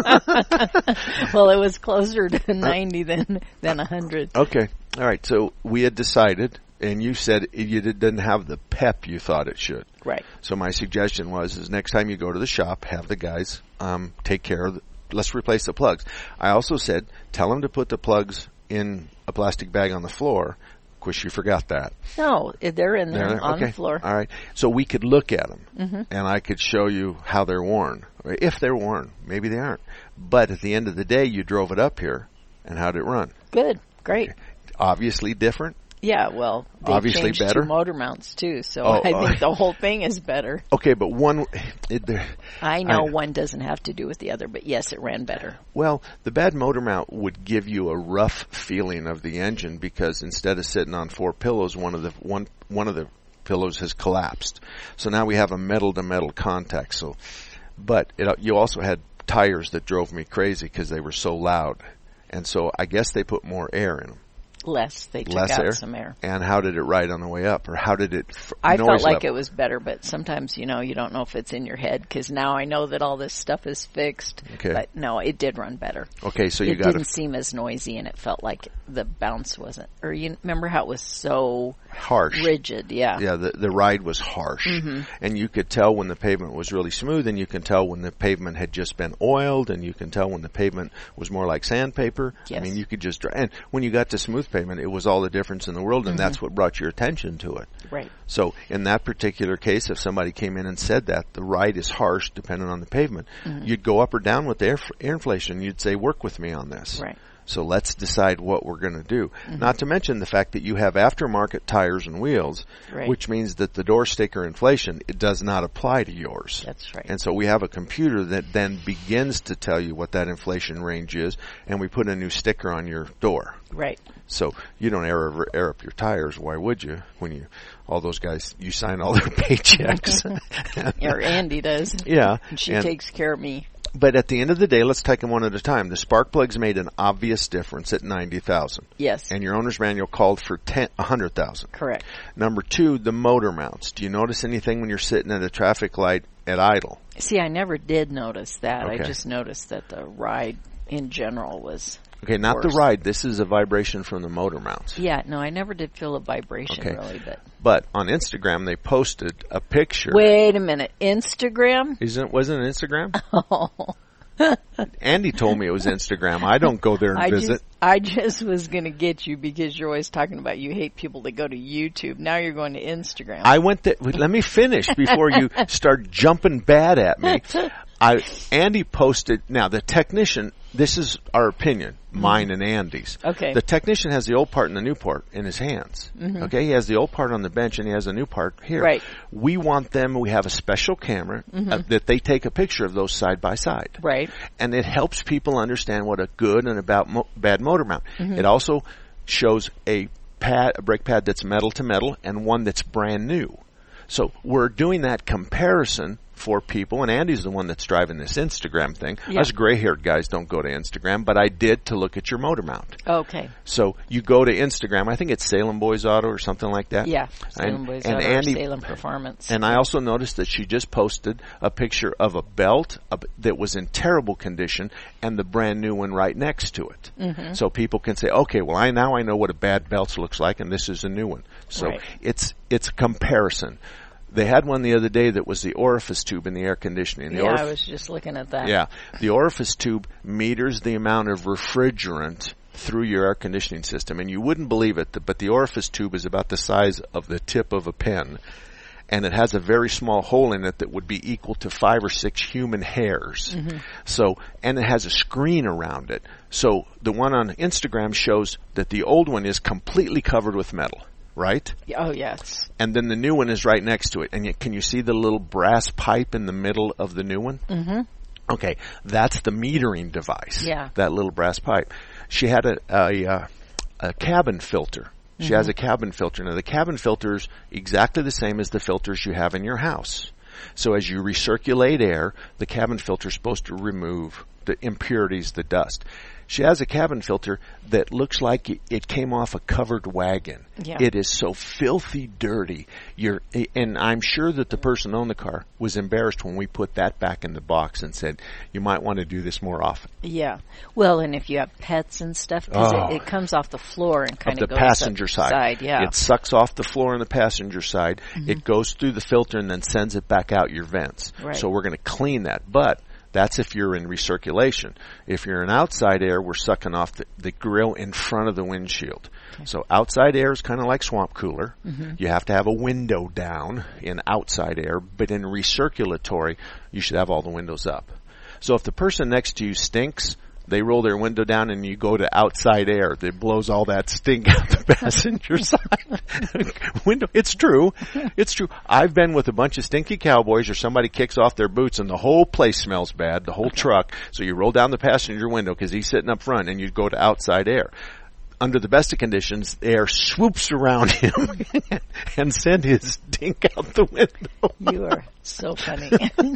Well, it was closer to ninety than than one hundred. Okay. All right. So we had decided, and you said you didn't have the pep you thought it should. Right. So my suggestion was, is next time you go to the shop, have the guys um, take care of the, let's replace the plugs. I also said, tell them to put the plugs in a plastic bag on the floor. Of course, you forgot that. No, they're in there, They're, on okay. the floor. All right. So we could look at them, mm-hmm. and I could show you how they're worn. If they're worn. Maybe they aren't. But at the end of the day, you drove it up here, and how'd it run? Good. Great. Obviously different. Yeah, well, they obviously changed better. two motor mounts too, so Oh, I think uh, the whole thing is better. Okay, but one... It, there, I know I, one doesn't have to do with the other, but yes, it ran better. Well, the bad motor mount would give you a rough feeling of the engine because instead of sitting on four pillows, one of the one one of the pillows has collapsed. So now we have a metal to metal contact. So, but it, you also had tires that drove me crazy because they were so loud, and so I guess they put more air in them. Less. They took Less out air? some air. And how did it ride on the way up, or how did it? F- I noise felt like level? it was better, but sometimes, you know, you don't know if it's in your head because now I know that all this stuff is fixed. Okay. But no, it did run better. Okay, so you it got didn't seem as noisy, and it felt like the bounce wasn't. Or you remember how it was so harsh, rigid? Yeah. Yeah, the the ride was harsh, mm-hmm. and you could tell when the pavement was really smooth, and you can tell when the pavement had just been oiled, and you can tell when the pavement was more like sandpaper. Yes. I mean, you could just dri- and when you got to smooth pavement, it was all the difference in the world, and mm-hmm. that's what brought your attention to it. Right. So in that particular case, if somebody came in and said that the ride is harsh depending on the pavement, mm-hmm. you'd go up or down with the air, air inflation. You'd say, work with me on this. Right. So let's decide what we're going to do. Mm-hmm. Not to mention the fact that you have aftermarket tires and wheels, right. which means that the door sticker inflation, it does not apply to yours. That's right. And so we have a computer that then begins to tell you what that inflation range is, and we put a new sticker on your door. Right. So you don't air, air up your tires. Why would you? When you, all those guys, you sign all their paychecks. Or Andy does. Yeah. And she and, takes care of me. But at the end of the day, let's take them one at a time. The spark plugs made an obvious difference at ninety thousand. Yes. And your owner's manual called for ten, one hundred thousand. Correct. Number two, the motor mounts. Do you notice anything when you're sitting at a traffic light at idle? See, I never did notice that. Okay. I just noticed that the ride in general was Okay, not worse. the ride. This is a vibration from the motor mounts. Yeah, no, I never did feel a vibration Okay. really, but But on Instagram, they posted a picture. Wait a minute. Instagram? Isn't wasn't it Instagram? Oh. Andy told me it was Instagram. I don't go there and I visit. just, I just was going to get you because you're always talking about you hate people that go to YouTube. Now you're going to Instagram. I went to, let me finish before you start jumping bad at me. I, Andy posted, now the technician, this is our opinion, mine and Andy's. Okay. The technician has the old part and the new part in his hands. Mm-hmm. Okay, he has the old part on the bench and he has the new part here. Right. We want them, we have a special camera Mm-hmm. uh, that they take a picture of those side by side. Right. And it helps people understand what a good and about mo- bad motor mount. Mm-hmm. It also shows a pad, a brake pad that's metal to metal and one that's brand new. So we're doing that comparison for people, and Andy's the one that's driving this Instagram thing. Yeah. Us gray-haired guys don't go to Instagram, but I did to look at your motor mount. Okay. So you go to Instagram. I think it's Salem Boys Auto or something like that. Yeah, Salem and, Boys and Auto Andy, or Salem Performance. And I also noticed that she just posted a picture of a belt uh, that was in terrible condition and the brand new one right next to it. Mm-hmm. So people can say, okay, well, I now I know what a bad belt looks like, and this is a new one. So right. it's it's a comparison. They had one the other day that was the orifice tube in the air conditioning. The yeah, orif- I was just looking at that. Yeah, the orifice tube meters the amount of refrigerant through your air conditioning system, and you wouldn't believe it, but the orifice tube is about the size of the tip of a pen, and it has a very small hole in it that would be equal to five or six human hairs. Mm-hmm. So, and it has a screen around it. So the one on Instagram shows that the old one is completely covered with metal. Right? Oh, yes. And then the new one is right next to it. And yet, can you see the little brass pipe in the middle of the new one? Mm-hmm. Okay, that's the metering device. Yeah. That little brass pipe. She had a a, uh, a cabin filter. She mm-hmm. has a cabin filter. Now, the cabin filter is exactly the same as the filters you have in your house. So as you recirculate air, the cabin filter is supposed to remove the impurities, the dust. She has a cabin filter that looks like it came off a covered wagon. Yeah. It is so filthy dirty. You're, and I'm sure that the person who owned the car was embarrassed when we put that back in the box and said, you might want to do this more often. Yeah. Well, and if you have pets and stuff, because oh. it, it comes off the floor and kind of of the goes passenger up side. side. Yeah. It sucks off the floor on the passenger side. Mm-hmm. It goes through the filter and then sends it back out your vents. Right. So we're going to clean that. But that's if you're in recirculation. If you're in outside air, we're sucking off the, the grill in front of the windshield. Okay. So outside air is kind of like swamp cooler. Mm-hmm. You have to have a window down in outside air, but in recirculatory, you should have all the windows up. So if the person next to you stinks, they roll their window down and you go to outside air. That blows all that stink out the passenger side window. It's true. It's true. I've been with a bunch of stinky cowboys or somebody kicks off their boots and the whole place smells bad, the whole truck. So you roll down the passenger window because he's sitting up front and you go to outside air. Under the best of conditions, air swoops around him and sends his stink out the window. You are so funny.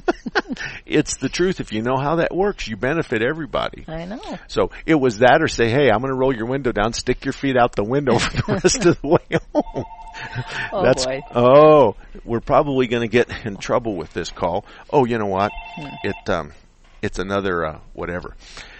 It's the truth. If you know how that works, you benefit everybody. I know. So it was that or say, hey, I'm going to roll your window down, stick your feet out the window for the rest of the way home. Oh, That's, boy. Oh, we're probably going to get in trouble with this call. Oh, you know what? Hmm. It um, It's another uh, whatever.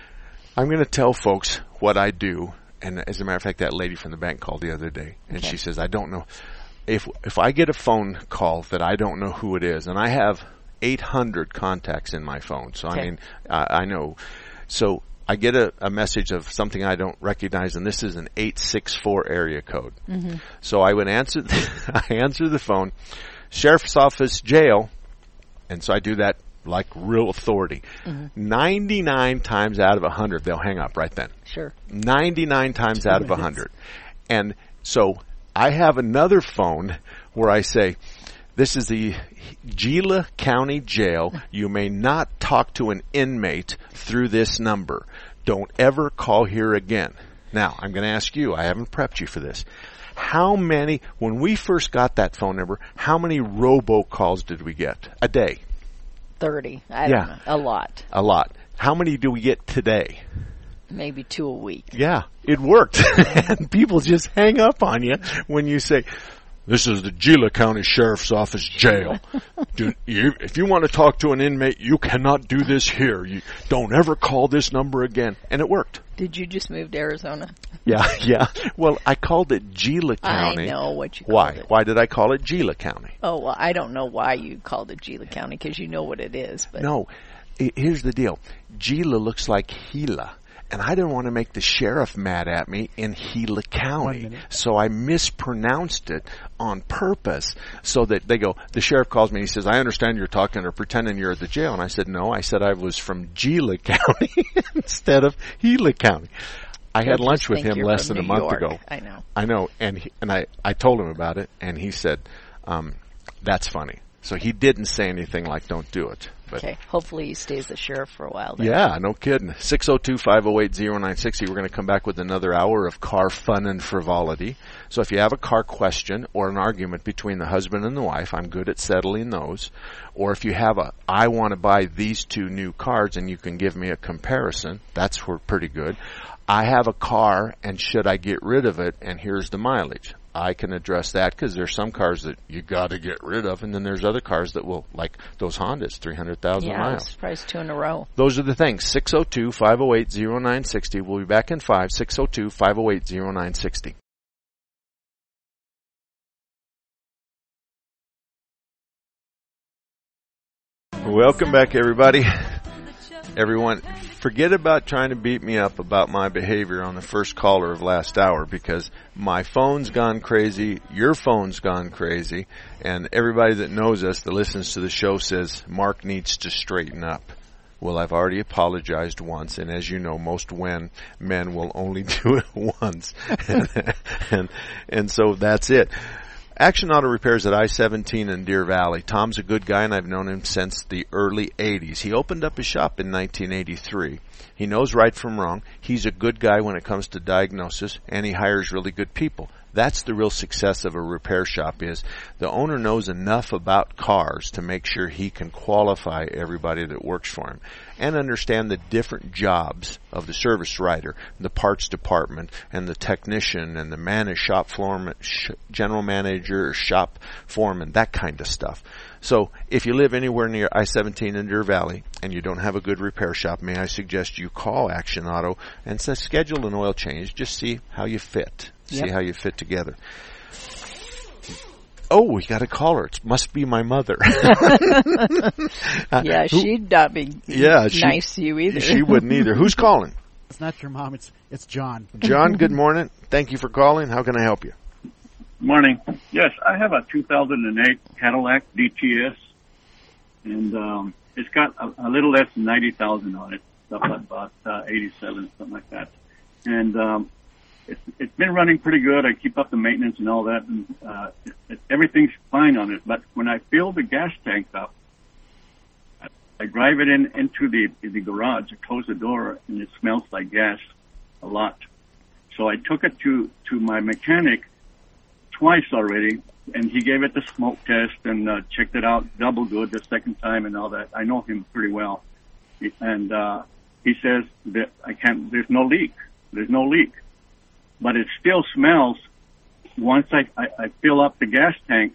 I'm going to tell folks what I do. And as a matter of fact, that lady from the bank called the other day, and okay. she says, I don't know. If if I get a phone call that I don't know who it is, and I have eight hundred contacts in my phone, so okay. I mean, uh, I know. So I get a, a message of something I don't recognize, and this is an eight six four area code. Mm-hmm. So I would answer, the, I answer the phone, Sheriff's Office, jail, and so I do that like real authority. Mm-hmm. ninety-nine times out of one hundred, they'll hang up right then. Sure. ninety-nine times out of one hundred. And so I have another phone where I say, this is the Gila County Jail. You may not talk to an inmate through this number. Don't ever call here again. Now, I'm going to ask you, I haven't prepped you for this. How many, when we first got that phone number, how many robocalls did we get a day? thirty. I yeah. don't know. A lot. A lot. How many do we get today? Maybe two a week. Yeah, it worked. And people just hang up on you when you say, this is the Gila County Sheriff's Office jail. Do, you, if you want to talk to an inmate, you cannot do this here. You don't ever call this number again. And it worked. Did you just move to Arizona? Yeah, yeah. Well, I called it Gila County. I know what you called why? it. Why did I call it Gila County? Oh, well, I don't know why you called it Gila County, because you know what it is. But no, I, here's the deal. Gila looks like Gila. And I didn't want to make the sheriff mad at me in Gila County. So I mispronounced it on purpose so that they go, the sheriff calls me and he says, I understand you're talking or pretending you're at the jail. And I said, no, I said I was from Gila County instead of Gila County. I had lunch with him less than a month ago. I know. I know. And he, and I, I told him about it and he said, um, that's funny. So he didn't say anything like, don't do it. But okay. Hopefully he stays the sheriff for a while then. Yeah, no kidding. six oh two, five oh eight, oh nine six oh. We're going to come back with another hour of car fun and frivolity. So if you have a car question or an argument between the husband and the wife, I'm good at settling those. Or if you have a, I want to buy these two new cars and you can give me a comparison, that's pretty good. I have a car and should I get rid of it, and here's the mileage. I can address that because there's some cars that you got to get rid of, and then there's other cars that will, like those Hondas, three hundred thousand yeah, miles. Yeah, surprised two in a row. Those are the things. six oh two, five oh eight, oh nine six oh. We'll be back in five. six oh two, five oh eight, oh nine six oh. Welcome back, everybody. Everyone, forget about trying to beat me up about my behavior on the first caller of last hour, because my phone's gone crazy, your phone's gone crazy, and everybody that knows us, that listens to the show, says Mark needs to straighten up. Well, I've already apologized once, and as you know, most when men will only do it once. and, and, and so that's it. Action Auto Repairs at I seventeen in Deer Valley. Tom's a good guy, and I've known him since the early eighties. He opened up his shop in nineteen eighty-three. He knows right from wrong. He's a good guy when it comes to diagnosis, and he hires really good people. That's the real success of a repair shop, is the owner knows enough about cars to make sure he can qualify everybody that works for him and understand the different jobs of the service writer, the parts department, and the technician, and the man is shop floor, sh- general manager, or shop foreman, that kind of stuff. So if you live anywhere near I seventeen in Deer Valley and you don't have a good repair shop, may I suggest you call Action Auto and say, schedule an oil change. Just see how you fit. See yep. how you fit together. Oh, we got a caller. It must be my mother. uh, yeah, who, she'd not be yeah, she, nice to you either. She wouldn't either. Who's calling? It's not your mom. It's it's John. John, good morning. Thank you for calling. How can I help you? Morning. Yes, I have a two thousand eight Cadillac D T S, and um, it's got a, a little less than ninety thousand on it, stuff like about uh, eighty-seven, something like that. And um, it's, it's been running pretty good. I keep up the maintenance and all that, and uh, it, it, everything's fine on it. But when I fill the gas tank up, I, I drive it in into the the garage. I close the door, and it smells like gas a lot. So I took it to to my mechanic twice already, and he gave it the smoke test and uh, checked it out double good the second time and all that. I know him pretty well, and uh, he says that I can't. There's no leak. There's no leak, but it still smells. Once I, I, I fill up the gas tank,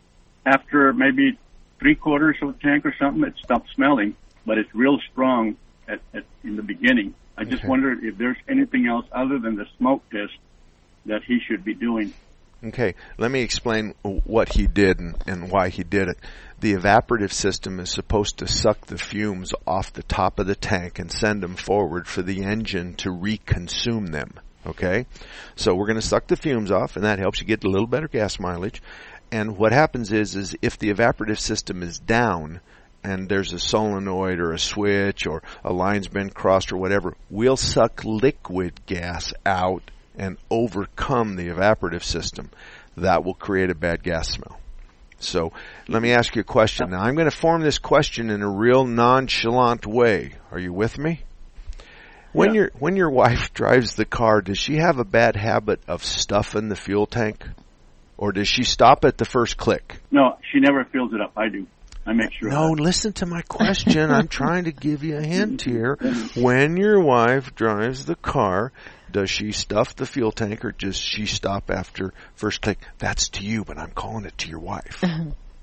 after maybe three quarters of a tank or something, it stops smelling, but it's real strong at, at in the beginning. I just okay. wondered if there's anything else other than the smoke test that he should be doing. Okay, let me explain what he did and, and why he did it. The evaporative system is supposed to suck the fumes off the top of the tank and send them forward for the engine to reconsume them. Okay? So we're going to suck the fumes off, and that helps you get a little better gas mileage. And what happens is, is if the evaporative system is down and there's a solenoid or a switch or a line's been crossed or whatever, we'll suck liquid gas out and overcome the evaporative system. That will create a bad gas smell. So let me ask you a question. Now I'm going to form this question in a real nonchalant way. Are you with me? When yeah. your when your wife drives the car, does she have a bad habit of stuffing the fuel tank? Or does she stop at the first click? No, she never fills it up. I do. I make sure. No, listen to my question. I'm trying to give you a hint here. When your wife drives the car, does she stuff the fuel tank or does she stop after first click? That's to you, but I'm calling it to your wife. Uh,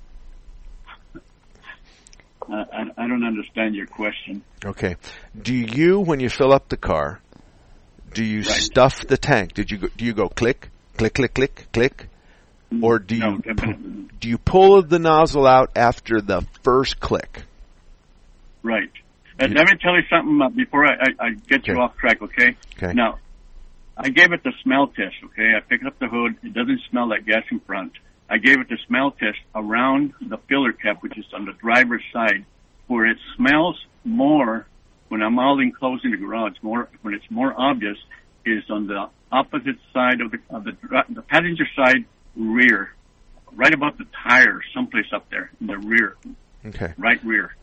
I, I don't understand your question. Okay. Do you, when you fill up the car, do you right. stuff the tank? Did you go, do you go click, click, click, click, click? Or do you no, pu- do you pull the nozzle out after the first click? Right. And let me tell you something uh, before I, I, I get okay. you off track, okay? Okay. Now, I gave it the smell test, okay? I picked up the hood. It doesn't smell like gas in front. I gave it the smell test around the filler cap, which is on the driver's side, where it smells more when I'm all enclosed in the garage. More when it's more obvious is on the opposite side of the of the, the passenger side rear, right above the tire, someplace up there in the rear. Okay. Right rear.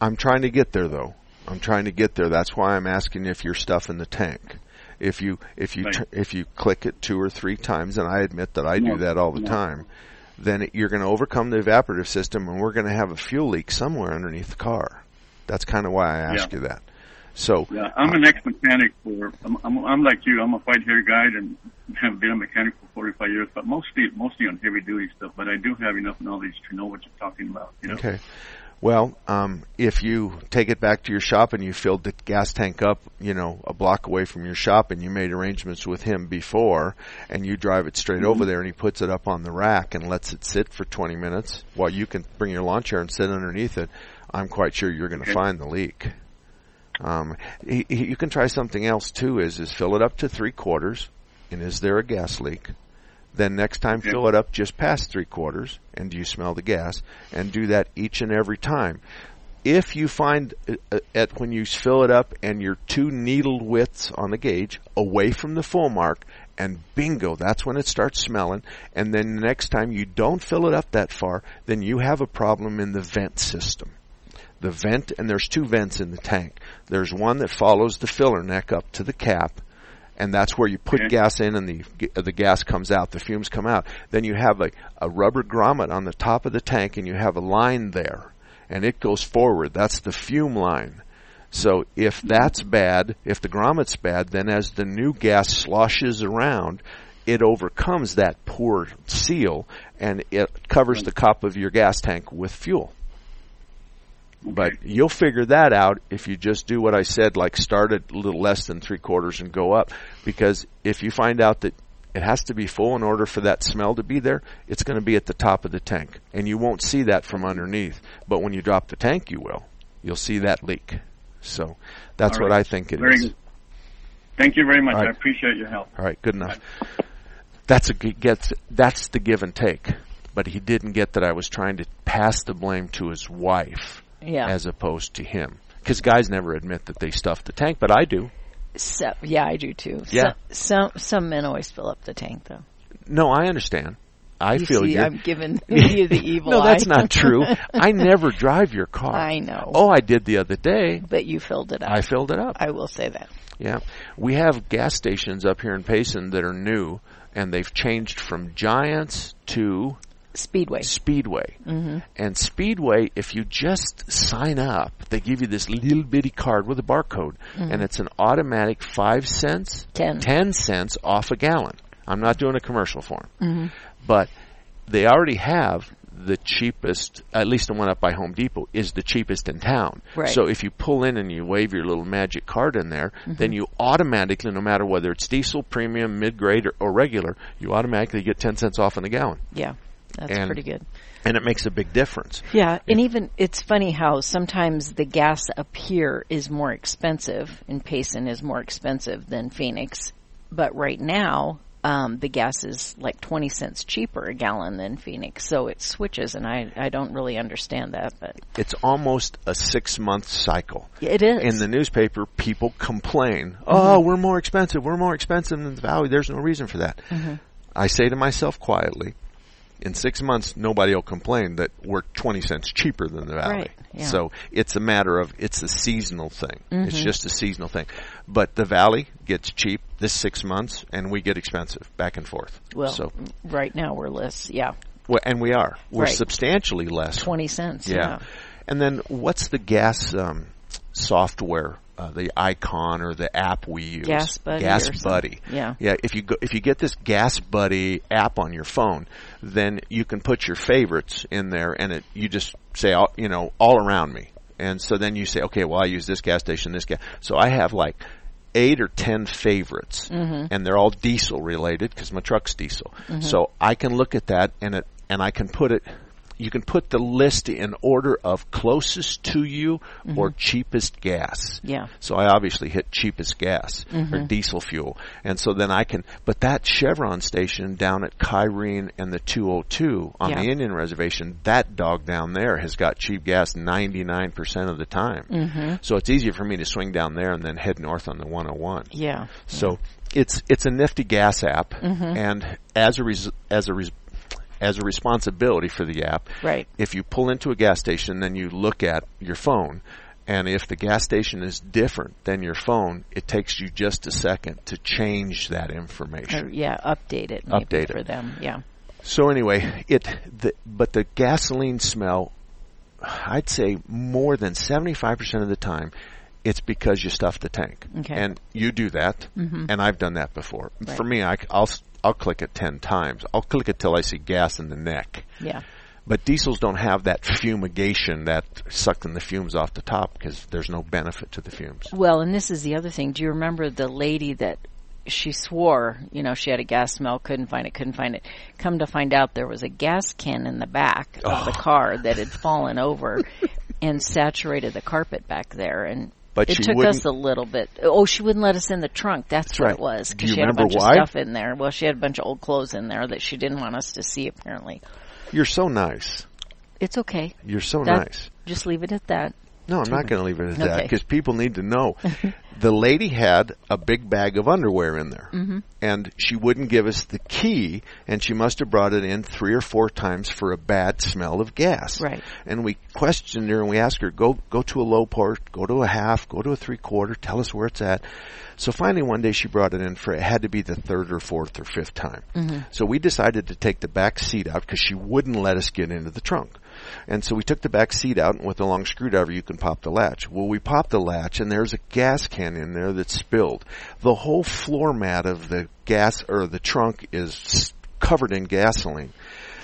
I'm trying to get there though. I'm trying to get there. That's why I'm asking if you're stuffing the tank. If you if you Right. tr- if you click it two or three times, and I admit that I No, do that all the no. time, then it, you're going to overcome the evaporative system, and we're going to have a fuel leak somewhere underneath the car. That's kind of why I ask Yeah. you that. So Yeah, I'm an ex-mechanic for, I'm, I'm, I'm like you, I'm a white hair guide and have been a mechanic for forty-five years, but mostly, mostly on heavy duty stuff, but I do have enough knowledge to know what you're talking about, you know? okay. Well, um, if you take it back to your shop and you filled the gas tank up, you know, a block away from your shop, and you made arrangements with him before, and you drive it straight Mm-hmm. over there, and he puts it up on the rack and lets it sit for twenty minutes while you can bring your lawn chair and sit underneath it, I'm quite sure you're going to Okay. find the leak. Um, he, he, you can try something else too. Is is fill it up to three quarters, and is there a gas leak? Then next time, Okay. fill it up just past three quarters, and do you smell the gas? And do that each and every time. If you find uh, at when you fill it up and you're two needle widths on the gauge away from the full mark, and bingo, that's when it starts smelling. And then the next time you don't fill it up that far, then you have a problem in the vent system. The vent, and there's two vents in the tank. There's one that follows the filler neck up to the cap, and that's where you put Okay. gas in and the the gas comes out, the fumes come out. Then you have a, a rubber grommet on the top of the tank, and you have a line there, and it goes forward. That's the fume line. So if that's bad, if the grommet's bad, then as the new gas sloshes around, it overcomes that poor seal, and it covers the top of your gas tank with fuel. But you'll figure that out if you just do what I said, like start at a little less than three quarters and go up. Because if you find out that it has to be full in order for that smell to be there, it's going to be at the top of the tank. And you won't see that from underneath. But when you drop the tank, you will. You'll see that leak. So that's All what right. I think it Very is. good. Thank you very much. All right. I appreciate your help. All right, good enough. That's a g- gets that's the give and take. But he didn't get that I was trying to pass the blame to his wife. Yeah. As opposed to him. Because guys never admit that they stuffed the tank, but I do. So, yeah, I do too. Yeah. Some, some some men always fill up the tank though. No, I understand. I You feel see, you. I'm giving you the evil No, eye. that's not true. I never drive your car. I know. Oh, I did the other day. But you filled it up. I filled it up. I will say that. Yeah. We have gas stations up here in Payson that are new, and they've changed from Giants to Speedway. Speedway. Mm-hmm. And Speedway, if you just sign up, they give you this little bitty card with a barcode, Mm-hmm. and it's an automatic five cents, Ten. ten cents off a gallon. I'm not doing a commercial for them. Mm-hmm. But they already have the cheapest, at least the one up by Home Depot, is the cheapest in town. Right. So if you pull in and you wave your little magic card in there, Mm-hmm. then you automatically, no matter whether it's diesel, premium, mid-grade, or, or regular, you automatically get ten cents off on the gallon. Yeah. That's And- pretty good. And it makes a big difference. Yeah, and even it's funny how sometimes the gas up here is more expensive, and Payson is more expensive than Phoenix. But right now, um, the gas is like twenty cents cheaper a gallon than Phoenix, so it switches, and I I don't really understand that, but It's almost a six-month cycle. it is. In the newspaper, people complain, oh, we're more expensive, we're more expensive than the Valley. There's no reason for that. Mm-hmm. I say to myself quietly, in six months, nobody will complain that we're twenty cents cheaper than the Valley. Right, yeah. So it's a matter of, it's a seasonal thing. Mm-hmm. It's just a seasonal thing. But the Valley gets cheap this six months, and we get expensive, back and forth. well, so, right now we're less, yeah, well, and we are. We're Right. substantially less. twenty cents. Yeah. Yeah. And then what's the gas um, software, uh, the icon or the app we use? Gas Buddy Gas or something. Buddy. Yeah. Yeah. If you go, if you get this Gas Buddy app on your phone, then you can put your favorites in there, and it you just say, all, you know, all around me, and so then you say, okay, well, I use this gas station, this gas. So I have like eight or ten favorites, Mm-hmm. and they're all diesel related because my truck's diesel. So I can look at that, and it and I can put it. You can put the list in order of closest to you or cheapest gas. Yeah. So I obviously hit cheapest gas or diesel fuel. And so then I can, but that Chevron station down at Kyrene and the two oh two on Yeah. the Indian Reservation, that dog down there has got cheap gas ninety-nine percent of the time. Mm-hmm. So it's easier for me to swing down there and then head north on the one oh one. Yeah. So it's it's a nifty gas app, Mm-hmm. and as a res- as a res- as a responsibility for the app. Right. If you pull into a gas station, then you look at your phone, and if the gas station is different than your phone, it takes you just a second to change that information. Or, yeah, update it. Maybe Update for it. them. Yeah. So anyway, it the, but the gasoline smell, I'd say more than seventy-five percent of the time, it's because you stuffed the tank. Okay. And you do that, mm-hmm. and I've done that before. Right. For me, I, I'll I'll click it ten times. I'll click it till I see gas in the neck. Yeah. But diesels don't have that fumigation, that sucking the fumes off the top, because there's no benefit to the fumes. Well, and this is the other thing. Do you remember the lady that she swore, you know, she had a gas smell, couldn't find it, couldn't find it. Come to find out there was a gas can in the back of Oh. the car that had fallen over and saturated the carpet back there. And But it she took wouldn't- us a little bit. Oh, she wouldn't let us in the trunk. That's, That's what right. it was. Do Because you she had a remember bunch why? of stuff in there. Well, she had a bunch of old clothes in there that she didn't want us to see, apparently. You're so nice. It's okay. You're so That- nice. Just leave it at that. No, I'm not going to leave it at that, Okay. because people need to know. The lady had a big bag of underwear in there, Mm-hmm. and she wouldn't give us the key, and she must have brought it in three or four times for a bad smell of gas. Right. And we questioned her, and we asked her, go go to a low port, go to a half, go to a three-quarter, tell us where it's at. So finally one day she brought it in for, it had to be the third or fourth or fifth time. Mm-hmm. So we decided to take the back seat out, because she wouldn't let us get into the trunk. And so we took the back seat out, and with a long screwdriver you can pop the latch. Well, we popped the latch, and there's a gas can in there that spilled. The whole floor mat of the gas, or the trunk, is covered in gasoline.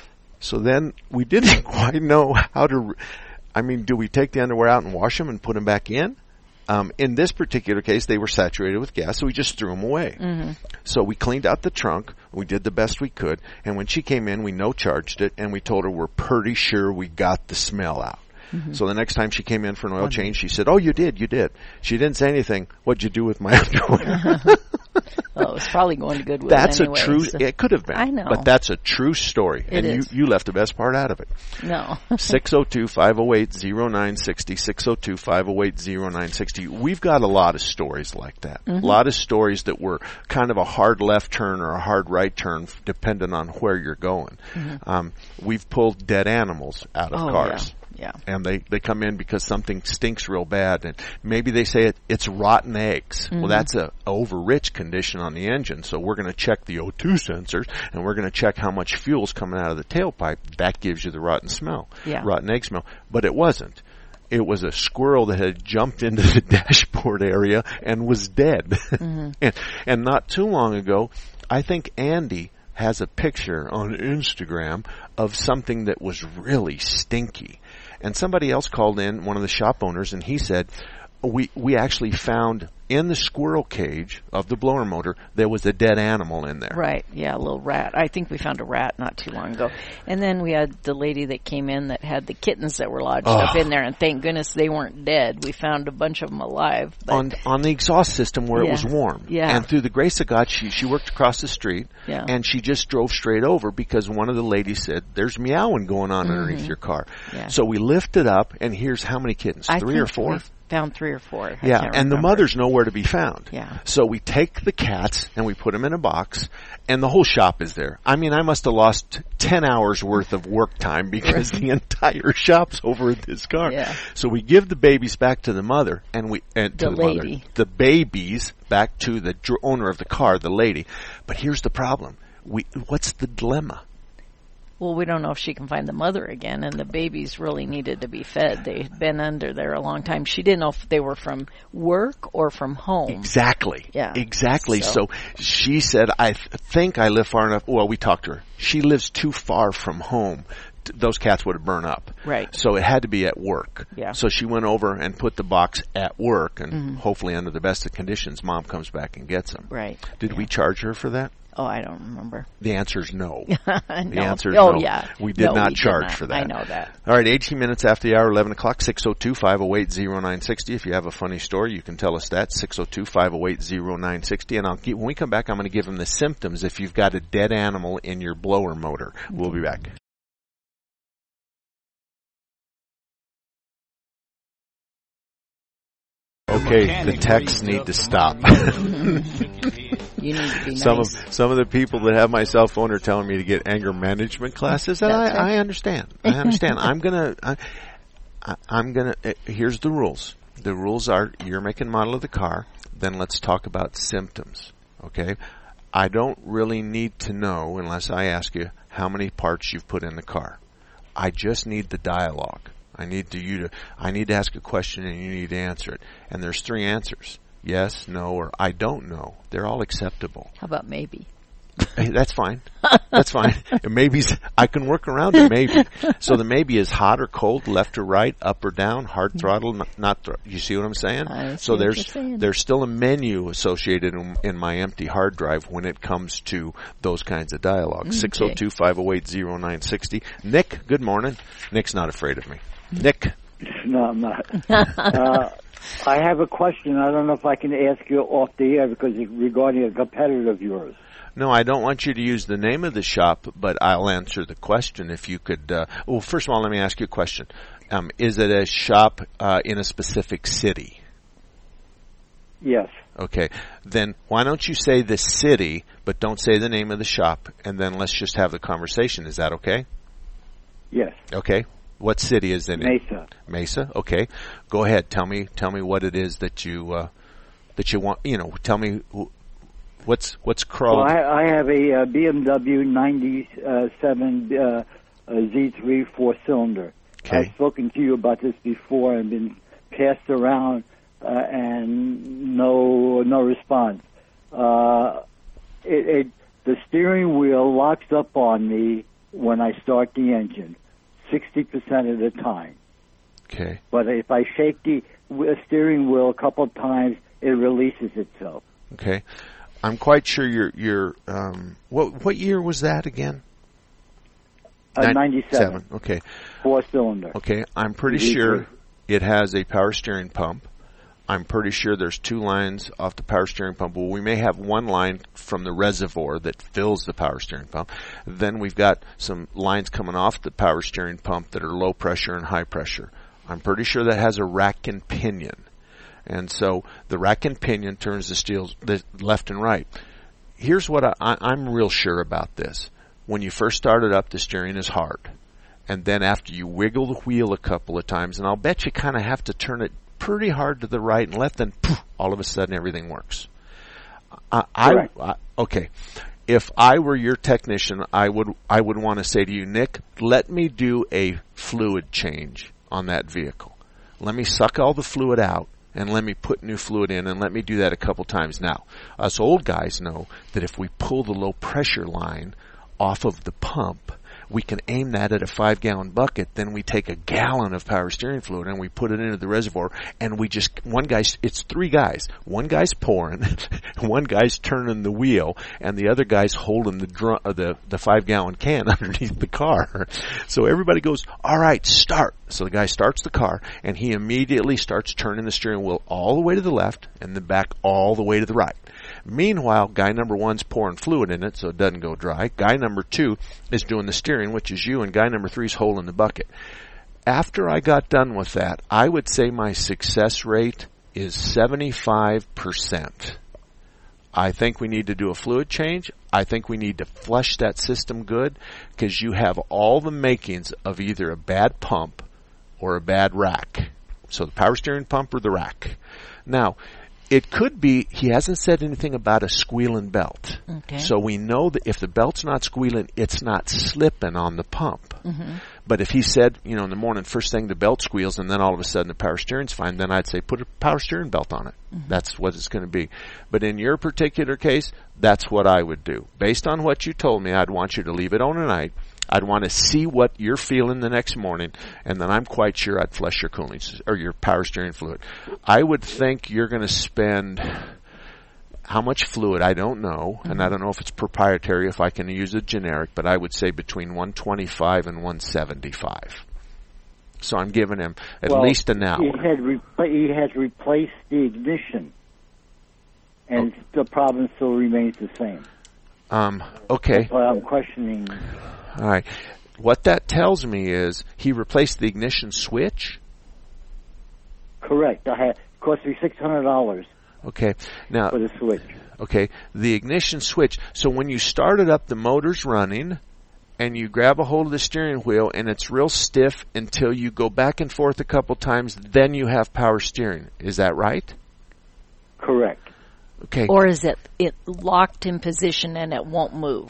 So then we didn't quite know how to, I mean, do we take the underwear out and wash them and put them back in? Um, in this particular case, they were saturated with gas, so we just threw them away. Mm-hmm. So we cleaned out the trunk. We did the best we could. And when she came in, we no-charged it, and we told her we're pretty sure we got the smell out. Mm-hmm. So the next time she came in for an oil change, she said, oh, you did, you did. She didn't say anything. What'd you do with my underwear? Well, it was probably going to Goodwill That's anyway, a true, so- it could have been. I know. But that's a true story. It and is. you you left the best part out of it. No. six oh two, five oh eight, oh nine six oh, six oh two, five oh eight, oh nine six oh. We've got a lot of stories like that. Mm-hmm. A lot of stories that were kind of a hard left turn or a hard right turn, f- depending on where you're going. Mm-hmm. Um, we've pulled dead animals out of Oh, cars. yeah. Yeah. And they, they come in because something stinks real bad, and maybe they say it, it's rotten eggs. Mm-hmm. Well, that's a over-rich condition on the engine, so we're going to check the O two sensors, and we're going to check how much fuel's coming out of the tailpipe. That gives you the rotten smell, Yeah. rotten egg smell. But it wasn't. It was a squirrel that had jumped into the dashboard area and was dead. Mm-hmm. and, and not too long ago, I think Andy has a picture on Instagram of something that was really stinky. And somebody else called in, one of the shop owners, and he said, we we actually found in the squirrel cage of the blower motor, there was a dead animal in there. Right, yeah, a little rat. I think we found a rat not too long ago. And then we had the lady that came in that had the kittens that were lodged Oh. up in there, and thank goodness they weren't dead. We found a bunch of them alive. But On on the exhaust system where Yeah. it was warm. Yeah. And through the grace of God, she, she worked across the street, Yeah. and she just drove straight over because one of the ladies said, there's meowing going on underneath Mhm. your car. Yeah. So we lifted up, and here's how many kittens? I Three think or four? we found three or four. I Yeah, can't and the remember. mother's nowhere to be found. Yeah. So we take the cats and we put them in a box, and the whole shop is there. I mean, I must have lost ten hours worth of work time because the entire shop's over at this car. Yeah. So we give the babies back to the mother, and we and to The the mother, lady. the babies back to the dr- owner of the car, the lady. But here's the problem: we what's the dilemma? Well, we don't know if she can find the mother again, and the babies really needed to be fed. They'd been under there a long time. She didn't know if they were from work or from home. Exactly. Yeah. Exactly. So- So, she said, I th- think I live far enough. Well, we talked to her. She lives too far from home. T- Those cats would have burned up. Right. So it had to be at work. Yeah. So she went over and put the box at work, and Mhm. hopefully under the best of conditions, Mom comes back and gets them. Right. Did Yeah. we charge her for that? Oh, I don't remember. The answer is no. no. The answer is oh, no. yeah. We did No, not we did charge not. for that. I know that. All right, eighteen minutes after the hour, eleven o'clock, six oh two, five oh eight, oh nine six oh. If you have a funny story, you can tell us that, six oh two, five oh eight, oh nine six oh. And I'll keep, when we come back, I'm going to give them the symptoms if you've got a dead animal in your blower motor. We'll be back. Okay, the texts need to stop. You need to be some nice. of some of the people that have my cell phone are telling me to get anger management classes, and I, That's right. I understand. I understand. I'm gonna. I, I, I'm gonna. Uh, here's the rules. The rules are year, make, and model of the car. Then let's talk about symptoms. Okay. I don't really need to know unless I ask you how many parts you've put in the car. I just need the dialogue. I need to you to. I need to ask a question and you need to answer it. And there's three answers: yes, no, or I don't know. They're all acceptable. How about maybe? Hey, that's fine. That's fine. Maybe's, I can work around it, maybe. So the maybe is hot or cold, left or right, up or down, hard throttle, not, not thr- you see what I'm saying? I see so what there's you're saying. there's still a menu associated in, in my empty hard drive when it comes to those kinds of dialogue. Okay. six oh two, five oh eight, oh nine six oh. Nick, good morning. Nick's not afraid of me. Nick. No, I'm not. uh, I have a question. I don't know if I can ask you off the air because it's regarding a competitor of yours. No, I don't want you to use the name of the shop, but I'll answer the question if you could. Uh, well, first of all, let me ask you a question. Um, is it a shop uh, in a specific city? Yes. Okay. Then why don't you say the city, but don't say the name of the shop, and then let's just have the conversation. Is that okay? Yes. Okay. What city is it in? Mesa. Mesa. Okay. Go ahead. Tell me. Tell me what it is that you uh, that you want. You know. Tell me. What's what's crawled? Well, I, I have a uh, B M W ninety-seven uh, uh, Z three four-cylinder. Okay. I've spoken to you about this before and been passed around, uh, and no no response. Uh, it, it the steering wheel locks up on me when I start the engine, sixty percent of the time. Okay. But if I shake the w- steering wheel a couple of times, it releases itself. Okay. I'm quite sure you're, you're, um, what, what year was that again? Uh, ninety-seven. Okay. Four cylinder. Okay. I'm pretty V three. sure it has a power steering pump. I'm pretty sure there's two lines off the power steering pump. Well, we may have one line from the reservoir that fills the power steering pump. Then we've got some lines coming off the power steering pump that are low pressure and high pressure. I'm pretty sure that has a rack and pinion. And so the rack and pinion turns the steels the left and right. Here's what I, I, I'm real sure about this. When you first start it up, the steering is hard. And then after you wiggle the wheel a couple of times, and I'll bet you kind of have to turn it pretty hard to the right and left, then poof, all of a sudden everything works. I, I, I okay. If I were your technician, I would I would want to say to you, Nick, let me do a fluid change on that vehicle. Let me suck all the fluid out. And let me put new fluid in, and let me do that a couple times. Now, us old guys know that if we pull the low pressure line off of the pump, we can aim that at a five gallon bucket. Then we take a gallon of power steering fluid and we put it into the reservoir, and we just, one guy's, it's three guys. One guy's pouring, one guy's turning the wheel, and the other guy's holding the drum, uh, the, the five gallon can underneath the car. So everybody goes, all right, start. So the guy starts the car, and he immediately starts turning the steering wheel all the way to the left and then back all the way to the right. Meanwhile, guy number one's pouring fluid in it so it doesn't go dry. Guy number two is doing the steering, which is you, and guy number three is holding the bucket. After I got done with that, I would say my success rate is seventy-five percent. I think we need to do a fluid change. I think we need to flush that system good, because you have all the makings of either a bad pump or a bad rack. So the power steering pump or the rack. Now, it could be he hasn't said anything about a squealing belt. Okay. So we know that if the belt's not squealing, it's not slipping on the pump. Mm-hmm. But if he said, you know, in the morning, first thing the belt squeals, and then all of a sudden the power steering's fine, then I'd say put a power steering belt on it. Mm-hmm. That's what it's going to be. But in your particular case, that's what I would do. Based on what you told me, I'd want you to leave it on tonight. I'd want to see what you're feeling the next morning, and then I'm quite sure I'd flush your cooling or your power steering fluid. I would think you're going to spend how much fluid, I don't know, mm-hmm. and I don't know if it's proprietary, if I can use a generic, but I would say between one twenty-five and one seventy-five. So I'm giving him at well, least an hour. He had, repla- he had replaced the ignition, and oh. the problem still remains the same. Um, okay. That's why I'm questioning. All right. What that tells me is he replaced the ignition switch? Correct. I had, it cost me six hundred dollars. Okay. Now, for the switch. Okay, the ignition switch. So when you start it up, the motor's running, and you grab a hold of the steering wheel, and it's real stiff until you go back and forth a couple times. Then you have power steering. Is that right? Correct. Okay. Or is it it locked in position and it won't move?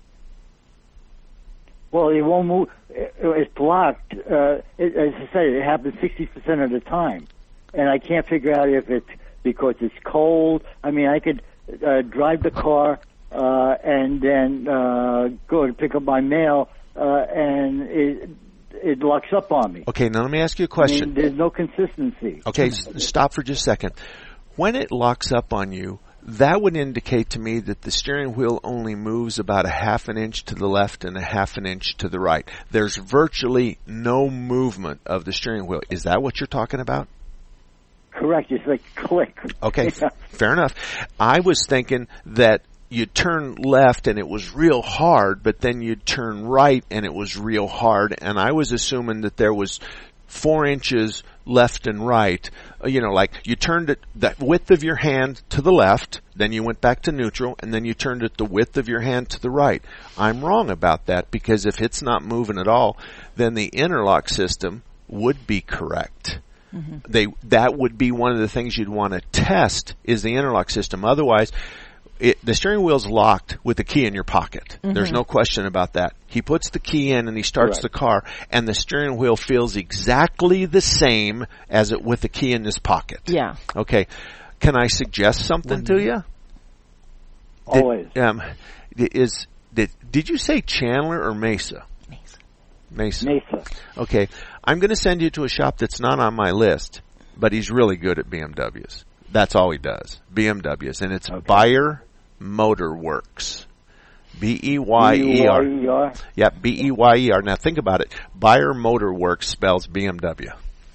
Well, it won't move. It's blocked. Uh, it, as I said, it happens sixty percent of the time. And I can't figure out if it's because it's cold. I mean, I could uh, drive the car uh, and then uh, go to pick up my mail, uh, and it it locks up on me. Okay, now let me ask you a question. I mean, there's no consistency. Okay, s- stop for just a second. When it locks up on you, that would indicate to me that the steering wheel only moves about a half an inch to the left and a half an inch to the right. There's virtually no movement of the steering wheel. Is that what you're talking about? Correct. It's like click. Okay, f- fair enough. I was thinking that you turn left and it was real hard, but then you'd turn right and it was real hard, and I was assuming that there was four inches left and right. You know, like you turned it the width of your hand to the left, then you went back to neutral, and then you turned it the width of your hand to the right. I'm wrong about that, because if it's not moving at all, then the interlock system would be correct. Mm-hmm. They that would be one of the things you'd want to test, is the interlock system. Otherwise, it, the steering wheel's locked with the key in your pocket. Mm-hmm. There's no question about that. He puts the key in and he starts Correct. the car, and the steering wheel feels exactly the same as it with the key in his pocket. Yeah. Okay. Can I suggest something to you? Always. Did, um, is did did you say Chandler or Mesa? Mesa. Mesa. Mesa. Okay. I'm going to send you to a shop that's not on my list, but he's really good at B M Ws. That's all he does, B M Ws, and it's okay. Beyer Motor Works. B E Y E R. Yeah, B E Y E R. Now think about it. Beyer Motor Works spells B M W.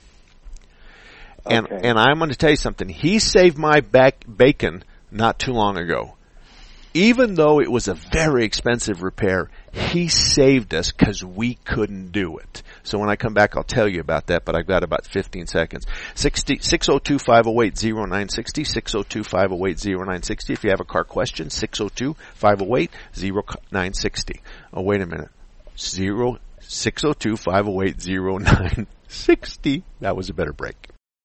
And okay. and I'm going to tell you something. He saved my back bacon not too long ago. Even though it was a very expensive repair, he saved us because we couldn't do it. So when I come back, I'll tell you about that, but I've got about fifteen seconds. six oh two, five oh eight, oh nine six oh, six oh two, five oh eight, oh nine six oh. If you have a car question, six oh two, five oh eight, oh nine six oh. Oh, wait a minute. Zero, six oh two, five oh eight, oh nine six oh. That was a better break.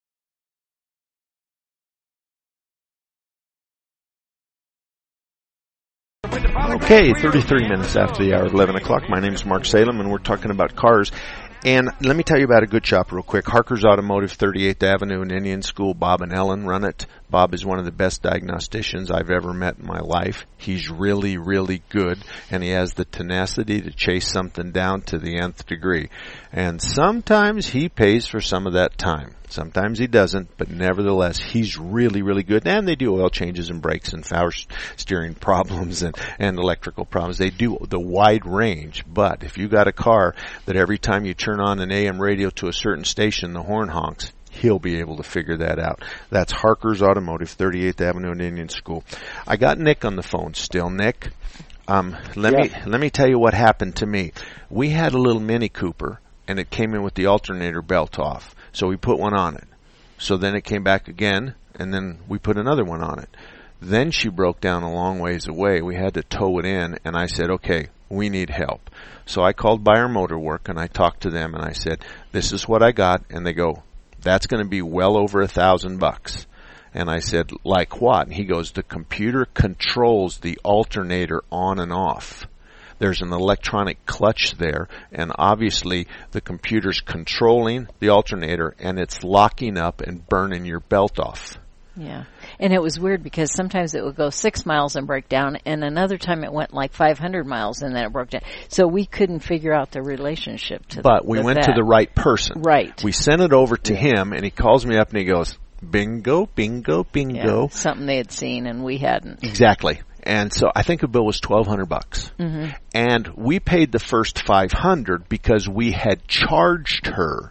Okay, thirty-three minutes after the hour of eleven o'clock. My name is Mark Salem, and we're talking about cars. And let me tell you about a good shop real quick. Harker's Automotive, thirty-eighth Avenue in Indian School. Bob and Ellen run it. Bob is one of the best diagnosticians I've ever met in my life. He's really, really good, and he has the tenacity to chase something down to the nth degree. And sometimes he pays for some of that time. Sometimes he doesn't, but nevertheless, he's really, really good. And they do oil changes and brakes and power steering problems and, and electrical problems. They do the wide range. But if you got a car that every time you turn on an A M radio to a certain station, the horn honks, he'll be able to figure that out. That's Harker's Automotive, thirty-eighth Avenue and Indian School. I got Nick on the phone still. Nick, um, let yeah. me let me tell you what happened to me. We had a little Mini Cooper, and it came in with the alternator belt off. So we put one on it. So then it came back again, and then we put another one on it. Then she broke down a long ways away. We had to tow it in, and I said, okay, we need help. So I called Beyer Motor Work, and I talked to them, and I said, this is what I got. And they go, that's going to be well over a thousand bucks. And I said, like what? And he goes, the computer controls the alternator on and off. There's an electronic clutch there, and obviously the computer's controlling the alternator, and it's locking up and burning your belt off. Yeah. And it was weird because sometimes it would go six miles and break down, and another time it went like five hundred miles and then it broke down. So we couldn't figure out the relationship to But we went that. to the right person. Right. We sent it over to yeah. him, and he calls me up and he goes, bingo, bingo, bingo. Yeah, something they had seen and we hadn't. Exactly. And so I think the bill was twelve hundred bucks. Mm-hmm. And we paid the first five hundred because we had charged her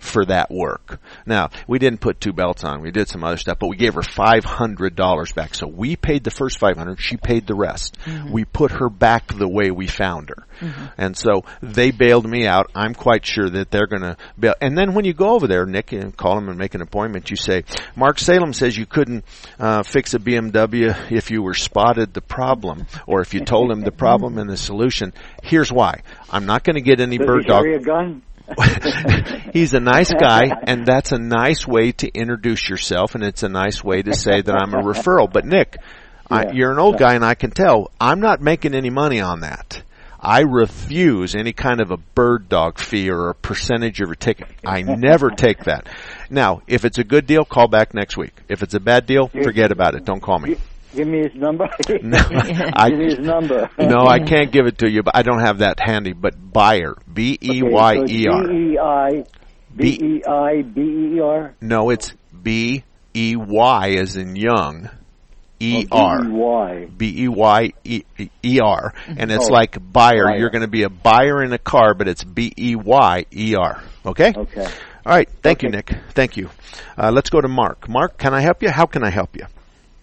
for that work. Now, we didn't put two belts on. We did some other stuff, but we gave her five hundred dollars back. So we paid the first five hundred dollars. She paid the rest. Mm-hmm. We put her back the way we found her. Mm-hmm. And so they bailed me out. I'm quite sure that they're going to bail. And then when you go over there, Nick, and call them and make an appointment, you say, Mark Salem says you couldn't uh, fix a B M W if you were spotted the problem or if you told him the problem and the solution. Here's why. I'm not going to get any Does bird he dog. carry a gun? He's a nice guy, and that's a nice way to introduce yourself, and it's a nice way to say that I'm a referral. But Nick, Yeah. I, you're an old guy, and I can tell I'm not making any money on that. I refuse any kind of a bird dog fee or a percentage of your ticket. I never take that. Now, if it's a good deal, call back next week. If it's a bad deal, forget about it. Don't call me. Give me his number. No, I, Give me his number. No, I can't give it to you, but I don't have that handy. But Beyer, B E Y E R. B E I, B E I, B E R? No, it's B E Y as in young, E R. B E Y. B E Y E R. And it's Oh, like buyer. buyer. You're going to be a buyer in a car, but it's B E Y E R. Okay? Okay. All right. Thank Okay. you, Nick. Thank you. Uh, let's go to Mark. Mark, can I help you? How can I help you?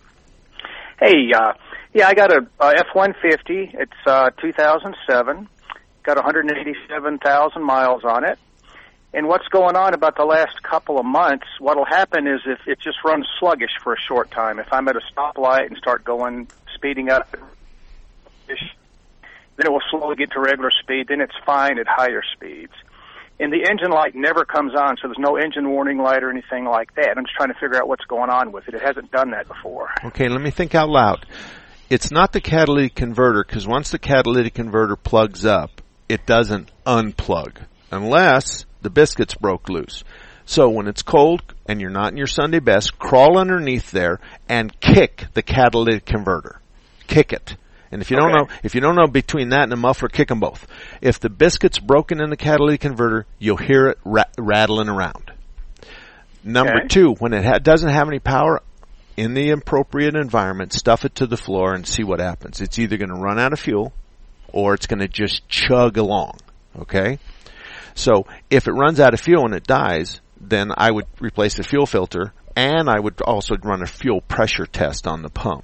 Hey, uh, yeah, I got a, a F one fifty. It's uh, two thousand seven. Got one hundred eighty-seven thousand miles on it. And what's going on about the last couple of months, what'll happen is if it just runs sluggish for a short time. If I'm at a stoplight and start going, speeding up, then it will slowly get to regular speed. Then it's fine at higher speeds. And the engine light never comes on, so there's no engine warning light or anything like that. I'm just trying to figure out what's going on with it. It hasn't done that before. Okay, let me think out loud. It's not the catalytic converter, because once the catalytic converter plugs up, it doesn't unplug, unless the biscuits broke loose. So when it's cold and you're not in your Sunday best, crawl underneath there and kick the catalytic converter. Kick it. And if you don't Okay. know, if you don't know between that and a muffler, kick them both. If the biscuit's broken in the catalytic converter, you'll hear it ra- rattling around. Number Okay. two, when it ha- doesn't have any power, in the appropriate environment, stuff it to the floor and see what happens. It's either going to run out of fuel or it's going to just chug along. Okay? So if it runs out of fuel and it dies, then I would replace the fuel filter, and I would also run a fuel pressure test on the pump.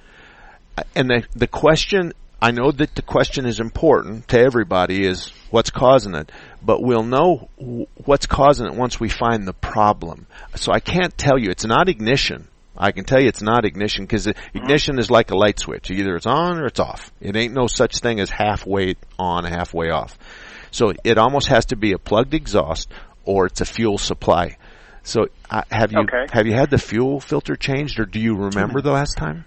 And the, the question, I know that the question is important to everybody, is what's causing it, but we'll know what's causing it once we find the problem. So I can't tell you. It's not ignition. I can tell you it's not ignition, because ignition is like a light switch. Either it's on or it's off. It ain't no such thing as halfway on, halfway off. So it almost has to be a plugged exhaust or it's a fuel supply. So uh, have you Okay. have you had the fuel filter changed, or do you remember the last time?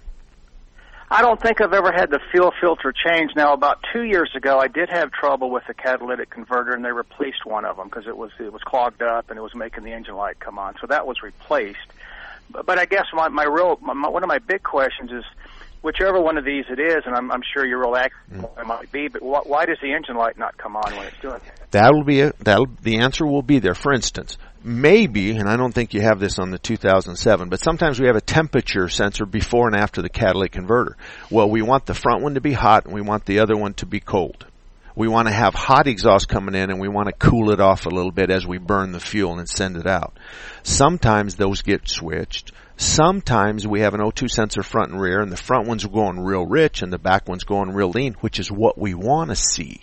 I don't think I've ever had the fuel filter changed. Now, about two years ago, I did have trouble with the catalytic converter, and they replaced one of them because it was it was clogged up and it was making the engine light come on. So that was replaced. But, but I guess my my real my, my, one of my big questions is, whichever one of these it is, and I'm, I'm sure you're real accurate mm. it might be, but wh- why does the engine light not come on when it's doing it? That'll be a, that'll the answer will be there. For instance, maybe, and I don't think you have this on the two thousand seven, but sometimes we have a temperature sensor before and after the catalytic converter. Well, we want the front one to be hot and we want the other one to be cold. We want to have hot exhaust coming in and we want to cool it off a little bit as we burn the fuel and send it out. Sometimes those get switched. Sometimes we have an O two sensor front and rear, and the front one's going real rich and the back one's going real lean, which is what we want to see.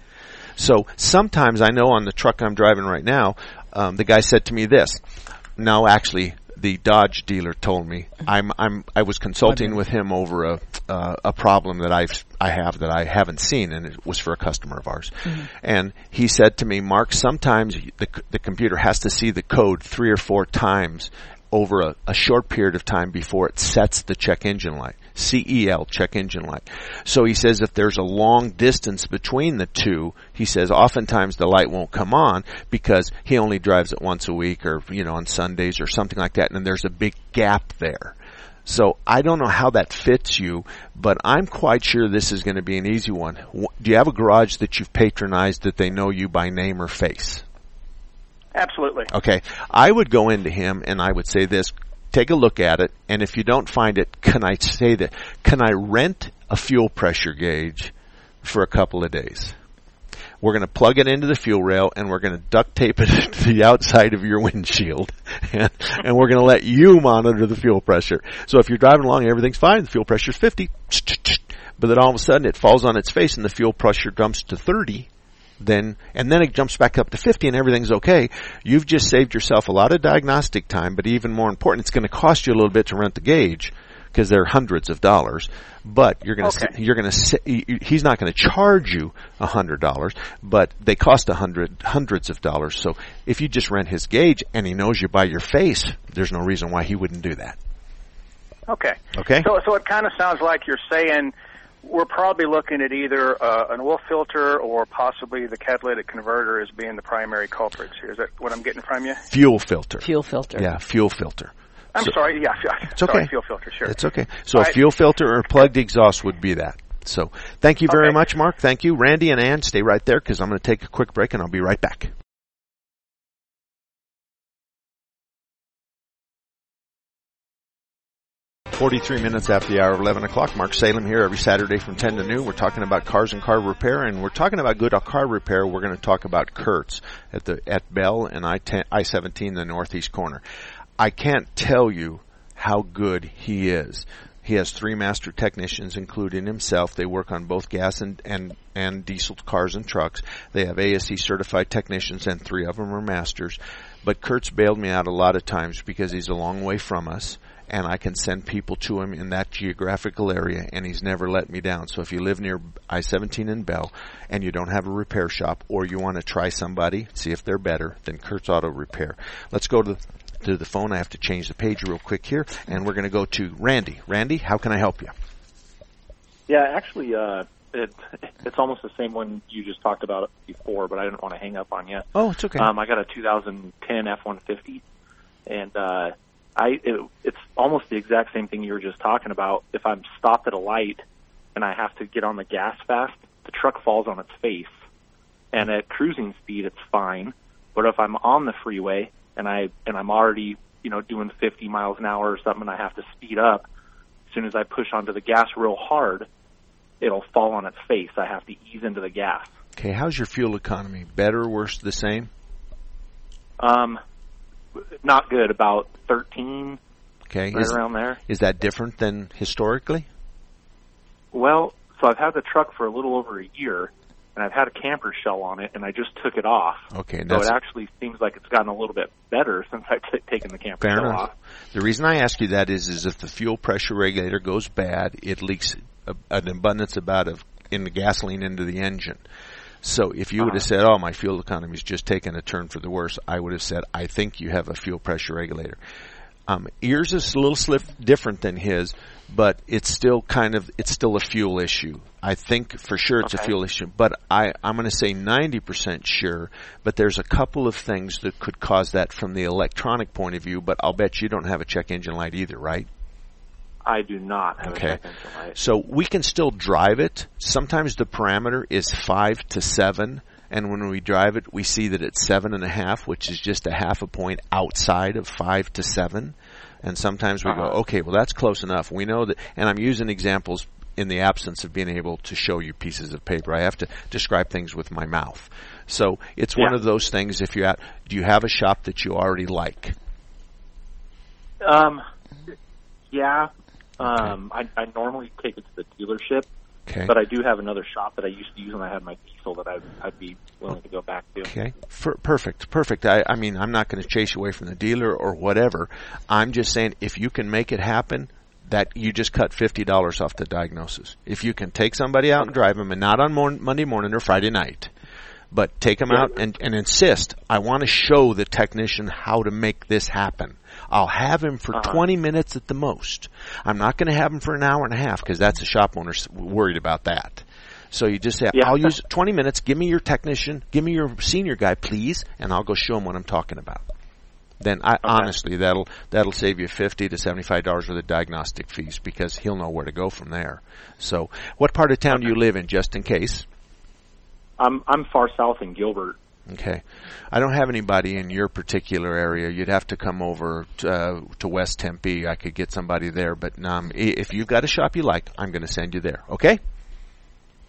So sometimes, I know on the truck I'm driving right now, um, the guy said to me this. No, actually, the Dodge dealer told me. I'm, I'm, I was consulting with him over a, uh, a problem that I've, I have that I haven't seen, and it was for a customer of ours. Mm-hmm. And he said to me, Mark, sometimes the, the computer has to see the code three or four times over a, a short period of time before it sets the check engine light. C E L, check engine light. So he says if there's a long distance between the two, he says oftentimes the light won't come on because he only drives it once a week, or, you know, on Sundays or something like that, and there's a big gap there. So I don't know how that fits you, but I'm quite sure this is going to be an easy one. Do you have a garage that you've patronized that they know you by name or face? Absolutely. Okay. I would go into him and I would say this. Take a look at it, and if you don't find it, can I say that? Can I rent a fuel pressure gauge for a couple of days? We're going to plug it into the fuel rail, and we're going to duct tape it to the outside of your windshield, and, and we're going to let you monitor the fuel pressure. So if you're driving along and everything's fine, the fuel pressure's fifty, but then all of a sudden it falls on its face and the fuel pressure jumps to thirty, then and then it jumps back up to fifty and everything's okay. You've just saved yourself a lot of diagnostic time, but even more important, it's going to cost you a little bit to rent the gauge because they're hundreds of dollars. But you're going to okay. you're going to he's not going to charge you a hundred dollars, but they cost a hundred hundreds of dollars. So if you just rent his gauge and he knows you by your face, there's no reason why he wouldn't do that. Okay. Okay. So so it kind of sounds like you're saying we're probably looking at either uh, an oil filter or possibly the catalytic converter as being the primary culprits here. Is that what I'm getting from you? Fuel filter. Fuel filter. Yeah, fuel filter. I'm so, sorry. Yeah, it's sorry, okay. Fuel filter. Sure. It's okay. So All a right. fuel filter or plugged exhaust would be that. So thank you very Okay. much, Mark. Thank you, Randy and Ann. Stay right there because I'm going to take a quick break and I'll be right back. forty-three minutes after the hour of eleven o'clock. Mark Salem here every Saturday from ten to noon. We're talking about cars and car repair, and we're talking about good car repair. We're going to talk about Kurtz at the at Bell and I seventeen, the northeast corner. I can't tell you how good he is. He has three master technicians, including himself. They work on both gas and, and, and diesel cars and trucks. They have A S E certified technicians, and three of them are masters. But Kurtz bailed me out a lot of times because he's a long way from us, and I can send people to him in that geographical area, and he's never let me down. So if you live near I seventeen in Bell and you don't have a repair shop, or you want to try somebody, see if they're better, then Kurtz Auto Repair. Let's go to the, to the phone. I have to change the page real quick here, and we're going to go to Randy. Randy, how can I help you? Yeah, actually, uh, it, it's almost the same one you just talked about before, but I didn't want to hang up on you. Oh, it's okay. Um, I got a two thousand ten F one fifty, and uh, I it, it's almost the exact same thing you were just talking about. If I'm stopped at a light and I have to get on the gas fast, the truck falls on its face. And at cruising speed, it's fine. But if I'm on the freeway and I and I'm already you know doing fifty miles an hour or something, and I have to speed up, as soon as I push onto the gas real hard, it'll fall on its face. I have to ease into the gas. Okay, how's your fuel economy? Better, worse, the same? Um, not good. About thirteen. Okay, right is, around there. Is that different than historically? Well, so I've had the truck for a little over a year, and I've had a camper shell on it, and I just took it off. Okay, so that's, it actually seems like it's gotten a little bit better since I've t- taken the camper fair shell enough. off. The reason I ask you that is, is if the fuel pressure regulator goes bad, it leaks a, an abundance about of in the gasoline into the engine. So if you uh-huh. would have said, "Oh, my fuel economy's just taken a turn for the worse," I would have said, "I think you have a fuel pressure regulator." Um, yours is a little slip different than his, but it's still kind of, it's still a fuel issue. I think for sure it's okay. a fuel issue, but I, I'm going to say ninety percent sure, but there's a couple of things that could cause that from the electronic point of view, but I'll bet you don't have a check engine light either, right? I do not have okay. a check engine light. So we can still drive it. Sometimes the parameter is five to seven. And when we drive it, we see that it's seven and a half, which is just a half a point outside of five to seven. And sometimes we uh-huh. go, okay, well, that's close enough. We know that, and I'm using examples in the absence of being able to show you pieces of paper. I have to describe things with my mouth. So it's yeah. one of those things. If you're at, do you have a shop that you already like? Um, yeah. Um, okay. I, I normally take it to the dealership. Okay. But I do have another shop that I used to use when I had my diesel that I'd, I'd be willing to go back to. Okay. For, perfect. Perfect. I, I mean, I'm not going to chase you away from the dealer or whatever. I'm just saying if you can make it happen, that you just cut fifty dollars off the diagnosis. If you can take somebody out and drive them, and not on morning, Monday morning or Friday night, but take them yeah. out and, and insist, I want to show the technician how to make this happen. I'll have him for uh-huh. twenty minutes at the most. I'm not going to have him for an hour and a half because that's a shop owner worried about that. So you just say, yeah. I'll use twenty minutes. Give me your technician. Give me your senior guy, please, and I'll go show him what I'm talking about. Then, I, okay. honestly, that'll that'll save you fifty to seventy-five dollars worth of diagnostic fees because he'll know where to go from there. So, what part of town okay. do you live in, just in case? I'm I'm far south in Gilbert. Okay. I don't have anybody in your particular area. You'd have to come over to, uh, to West Tempe. I could get somebody there. But um, if you've got a shop you like, I'm going to send you there. Okay?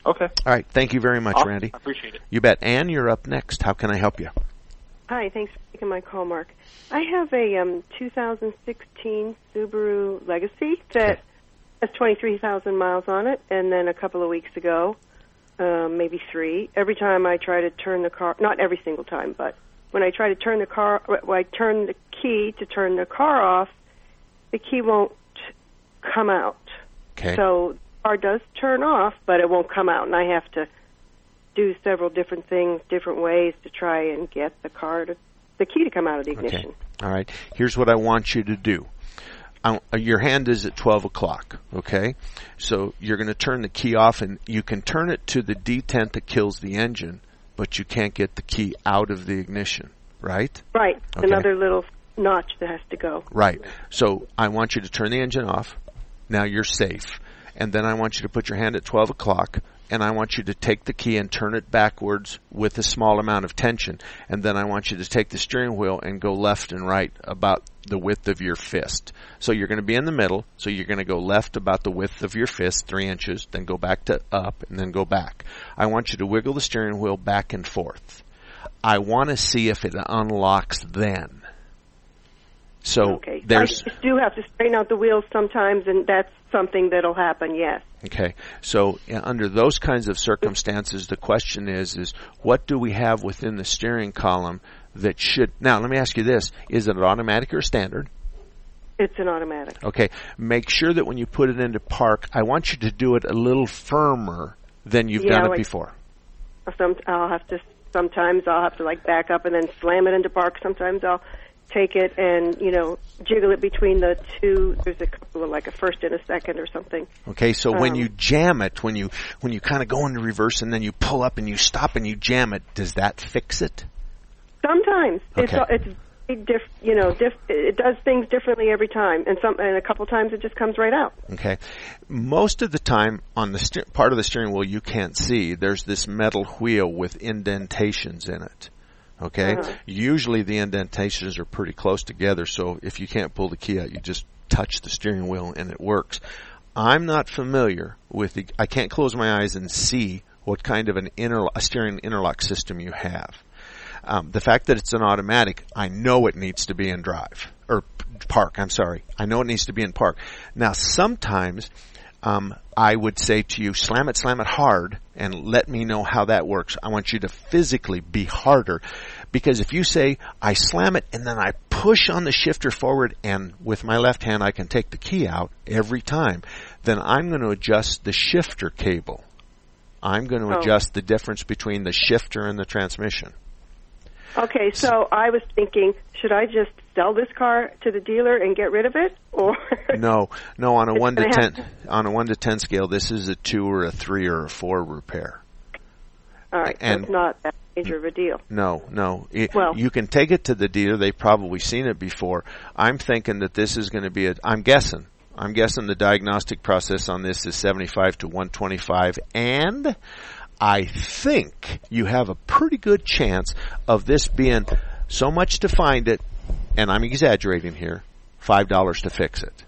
Okay. All right. Thank you very much, Awesome. Randy. I appreciate it. You bet. Ann, you're up next. How can I help you? Hi, thanks for taking my call, Mark. I have a um, two thousand sixteen Subaru Legacy that has twenty-three thousand miles on it, and then a couple of weeks ago, um, maybe three, every time I try to turn the car, not every single time, but when I try to turn the car, when I turn the key to turn the car off, the key won't come out. Okay. So the car does turn off, but it won't come out, and I have to do several different things, different ways to try and get the car to, the key to come out of the ignition. Okay. All right. Here's what I want you to do. I, your hand is at twelve o'clock, okay? So you're going to turn the key off, and you can turn it to the detent that kills the engine, but you can't get the key out of the ignition, right? Right. Okay. Another little notch that has to go. Right. So I want you to turn the engine off. Now you're safe. And then I want you to put your hand at twelve o'clock, and I want you to take the key and turn it backwards with a small amount of tension. And then I want you to take the steering wheel and go left and right about the width of your fist. So you're going to be in the middle, so you're going to go left about the width of your fist, three inches, then go back to up, and then go back. I want you to wiggle the steering wheel back and forth. I want to see if it unlocks then. So okay. there's... I do have to straighten out the wheels sometimes, and that's something that'll happen, yes. Okay. So uh, under those kinds of circumstances, the question is, is what do we have within the steering column that should... Now, let me ask you this. Is it automatic or standard? It's an automatic. Okay. Make sure that when you put it into park, I want you to do it a little firmer than you've yeah, done it like before. Some, I'll have to... Sometimes I'll have to, like, back up and then slam it into park. Sometimes I'll take it and, you know, jiggle it between the two. There's a couple of, like, a first and a second or something. Okay, so um, when you jam it, when you when you kind of go into reverse and then you pull up and you stop and you jam it, does that fix it? Sometimes. Okay. It's it's very diff, you know, diff, it does things differently every time, and some and a couple times it just comes right out. Okay. Most of the time on the steer, part of the steering wheel you can't see, there's this metal wheel with indentations in it. Okay? Uh-huh. Usually the indentations are pretty close together, so if you can't pull the key out, you just touch the steering wheel and it works. I'm not familiar with the, I can't close my eyes and see what kind of an inter, a steering interlock system you have. Um, the fact that it's an automatic, I know it needs to be in drive, or park, I'm sorry. I know it needs to be in park. Now sometimes, um, I would say to you, slam it, slam it hard, and let me know how that works. I want you to physically be harder, because if you say, I slam it and then I push on the shifter forward and with my left hand I can take the key out every time, then I'm going to adjust the shifter cable. I'm going to Oh. adjust the difference between the shifter and the transmission. Okay, so I was thinking, should I just sell this car to the dealer and get rid of it, or No, no. On a It's one to gonna ten, have on a one to ten scale, this is a two or a three or a four repair. all right, and- so it's not that major of a deal. No, no. It, Well- you can take it to the dealer. They've probably seen it before. I'm thinking that this is going to be a. I'm guessing. I'm guessing the diagnostic process on this is seventy-five to one twenty-five, and I think you have a pretty good chance of this being so much to find it, and I'm exaggerating here, five dollars to fix it.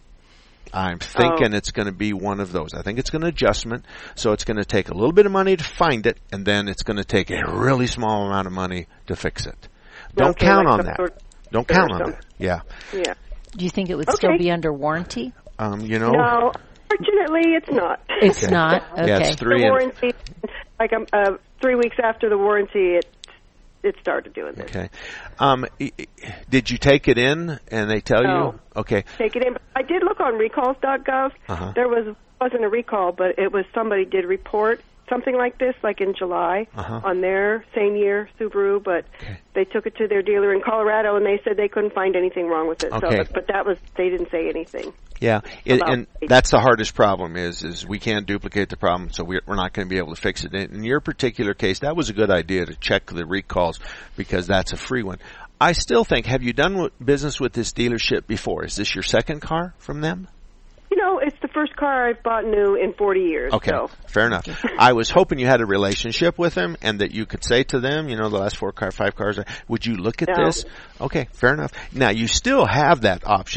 I'm thinking Oh. it's going to be one of those. I think it's going to adjustment, so it's going to take a little bit of money to find it, and then it's going to take a really small amount of money to fix it. Don't Okay, count like on some that. sort of- Don't or count on something. that. Yeah. Yeah. Do you think it would Okay. still be under warranty? Um, you know. No, fortunately, it's not. It's Okay. not? Okay. Yeah, it's three the and- warranty, like um, uh, three weeks after the warranty, it it started doing this. Okay. Um, i- i- did you take it in and they tell No. you? Okay. Take it in. I did look on recalls dot gov. Uh-huh. There was wasn't a recall, but it was somebody did report something like this, like in July, Uh-huh. on their same year Subaru, but they took it to their dealer in Colorado, and they said they couldn't find anything wrong with it. Okay. So, but that was they didn't say anything. Yeah, it, About- and that's the hardest problem is is we can't duplicate the problem, so we're, we're not going to be able to fix it. In, in your particular case, that was a good idea to check the recalls because that's a free one. I still think, have you done w- business with this dealership before? Is this your second car from them? You know, it's the first car I've bought new in forty years. Okay, So. fair enough. I was hoping you had a relationship with them and that you could say to them, you know, the last four car, five cars, would you look at No. this? Okay, fair enough. Now, you still have that option.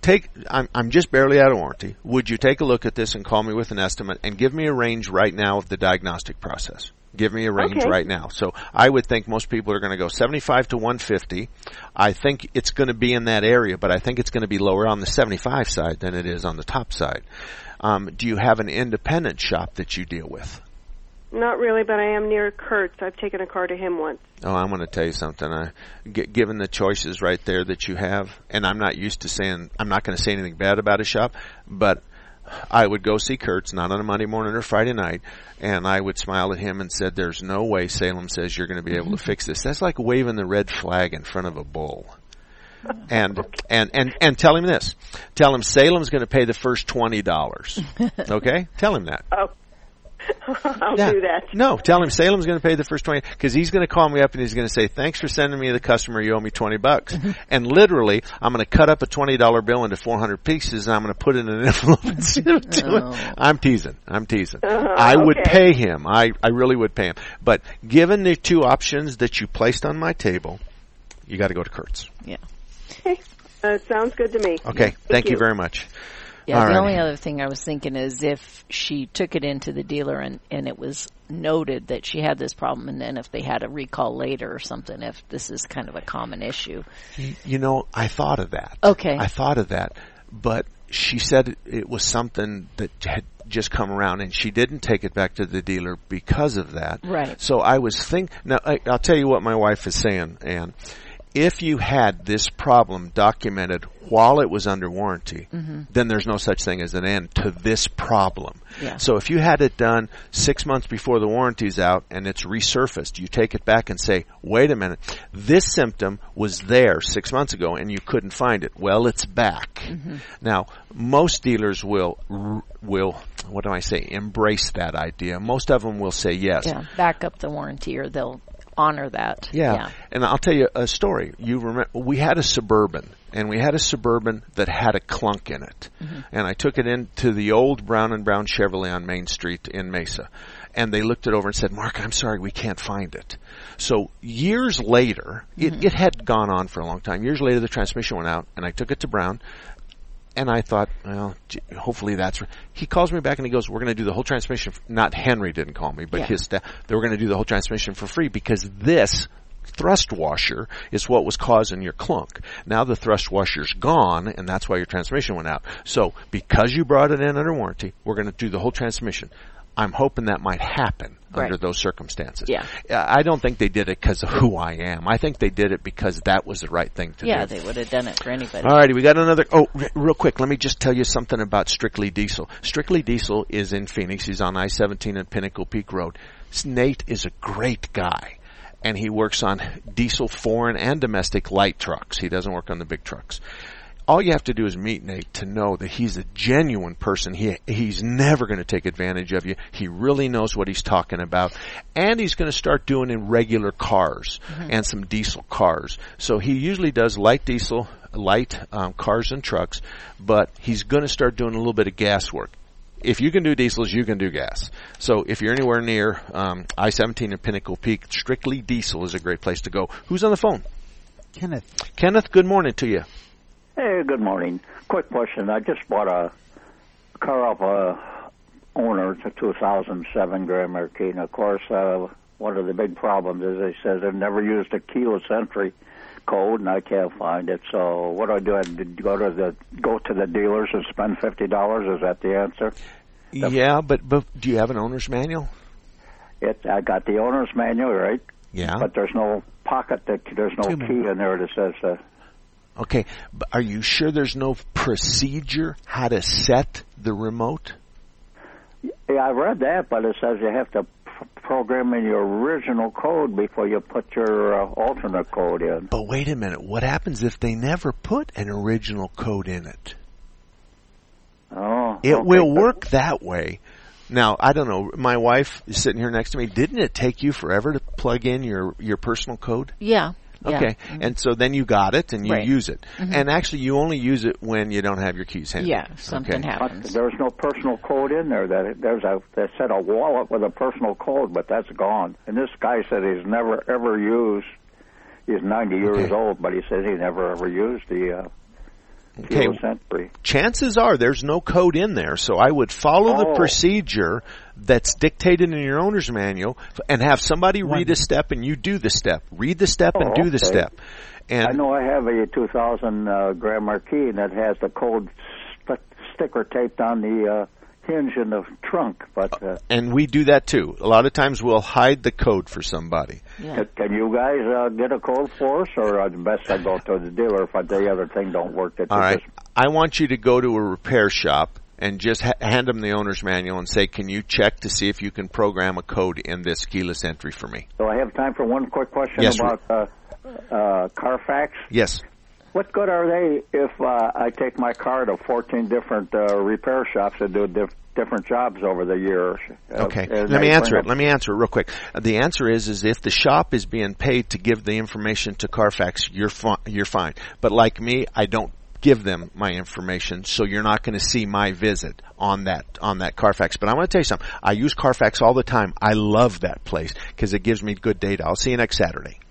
take, I'm, I'm just barely out of warranty. Would you take a look at this and call me with an estimate and give me a range right now of the diagnostic process? Give me a range Okay. right now. So I would think most people are going to go seventy-five to one fifty. I think it's going to be in that area, but I think it's going to be lower on the seventy-five side than it is on the top side. Um, do you have an independent shop that you deal with? Not really, but I am near Kurtz. I've taken a car to him once. Oh, I'm going to tell you something. I, g- given the choices right there that you have, and I'm not used to saying, I'm not going to say anything bad about a shop, but I would go see Kurtz, not on a Monday morning or Friday night, and I would smile at him and said, there's no way Salem says you're going to be able to fix this. That's like waving the red flag in front of a bull. And, and, and, and tell him this. Tell him Salem's going to pay the first twenty dollars. Okay? Tell him that. Oh. I'll Yeah. do that. No, tell him Salem's going to pay the first twenty, because he's going to call me up and he's going to say, thanks for sending me the customer, you owe me twenty bucks. And literally, I'm going to cut up a twenty dollar bill into four hundred pieces and I'm going to put it in an envelope and send it to him. Oh. I'm teasing. I'm teasing. Uh-huh, I would okay. pay him. I, I really would pay him. But given the two options that you placed on my table, you got to go to Kurtz. Yeah. Okay. Uh, sounds good to me. Okay. Thank, you. you very much. Yeah, All the right. only other thing I was thinking is if she took it into the dealer and, and it was noted that she had this problem, and then if they had a recall later or something, if this is kind of a common issue. You, you know, I thought of that. Okay. I thought of that. But she said it was something that had just come around, and she didn't take it back to the dealer because of that. Right. So I was think. Now, I, I'll tell you what my wife is saying, Ann. If you had this problem documented while it was under warranty, mm-hmm. then there's no such thing as an end to this problem. Yeah. So if you had it done six months before the warranty's out and it's resurfaced, you take it back and say, wait a minute, this symptom was there six months ago and you couldn't find it. Well, it's back. Mm-hmm. Now, most dealers will, will, what do I say, embrace that idea. Most of them will say yes. Yeah, back up the warranty or they'll honor that. Yeah. yeah. And I'll tell you a story. You remember, we had a Suburban, and we had a Suburban that had a clunk in it. Mm-hmm. And I took it into the old Brown and Brown Chevrolet on Main Street in Mesa. And they looked it over and said, Mark, I'm sorry, we can't find it. So years later, mm-hmm. it, it had gone on for a long time. Years later, the transmission went out, and I took it to Brown. And I thought, well, gee, hopefully that's right. He calls me back and he goes, we're going to do the whole transmission. For, not Henry didn't call me, but yeah. his staff. They were going to do the whole transmission for free because this thrust washer is what was causing your clunk. Now the thrust washer's gone, and that's why your transmission went out. So because you brought it in under warranty, we're going to do the whole transmission. I'm hoping that might happen right. under those circumstances. Yeah. I don't think they did it because of who I am. I think they did it because that was the right thing to yeah, do. they would have done it for anybody. All righty, we got another. Oh, r- real quick, let me just tell you something about Strictly Diesel. Strictly Diesel is in Phoenix. He's on I seventeen and Pinnacle Peak Road. Nate is a great guy, and he works on diesel foreign and domestic light trucks. He doesn't work on the big trucks. All you have to do is meet Nate to know that he's a genuine person. He he's never going to take advantage of you. He really knows what he's talking about. And he's going to start doing in regular cars mm-hmm. and some diesel cars. So he usually does light diesel, light um, cars and trucks, but he's going to start doing a little bit of gas work. If you can do diesels, you can do gas. So if you're anywhere near um, I seventeen and Pinnacle Peak, Strictly Diesel is a great place to go. Who's on the phone? Kenneth. Kenneth, good morning to you. Hey, good morning. Quick question. I just bought a car off a owner. It's a two thousand seven Grand Marquis. And, of course, uh, one of the big problems is they says they've never used a keyless entry code, and I can't find it. So what do I do? I go to the go to the dealers and spend fifty dollars? Is that the answer? Yeah, but, but do you have an owner's manual? It. I got the owner's manual, right? Yeah. But there's no pocket. That, there's no Two key in there that says... Uh, Okay, but are you sure there's no procedure how to set the remote? Yeah, I read that, but it says you have to pr- program in your original code before you put your uh, alternate code in. But wait a minute, what happens if they never put an original code in it? Oh, it okay, will but- work that way. Now, I don't know, my wife is sitting here next to me. Didn't it take you forever to plug in your, your personal code? Yeah. Okay, yeah. and so then you got it and you right. use it. Mm-hmm. And actually you only use it when you don't have your keys handy. Yeah, something okay. happens. But there's no personal code in there. That There's a, they said a wallet with a personal code, but that's gone. And this guy said he's never ever used, he's ninety years okay. old, but he says he never ever used the uh, Okay. keyless entry. Chances are there's no code in there, so I would follow the Oh. procedure that's dictated in your owner's manual and have somebody read a step and you do the step. Read the step and Oh, do the okay. step. And I know I have a two thousand uh, Grand Marquis that has the code st- sticker taped on the uh, hinge in the trunk, but uh, and we do that too. A lot of times we'll hide the code for somebody. Yeah. can you guys uh, get a code for us, or uh, best I go to the dealer if the other thing don't work? That All you right. just- I want you to go to a repair shop and just ha- hand them the owner's manual and say, can you check to see if you can program a code in this keyless entry for me? So I have time for one quick question Yes, about uh, uh, Carfax. Yes. What good are they if uh, I take my car to fourteen different uh, repair shops that do diff- different jobs over the years? Uh, Okay. and Let me they answer bring it. Let me answer it real quick. Uh, The answer is, is if the shop is being paid to give the information to Carfax, you're fi- you're fine. But like me, I don't give them my information, so you're not going to see my visit on that on that Carfax. But I want to tell you something. I use Carfax all the time. I love that place because it gives me good data. I'll see you next Saturday.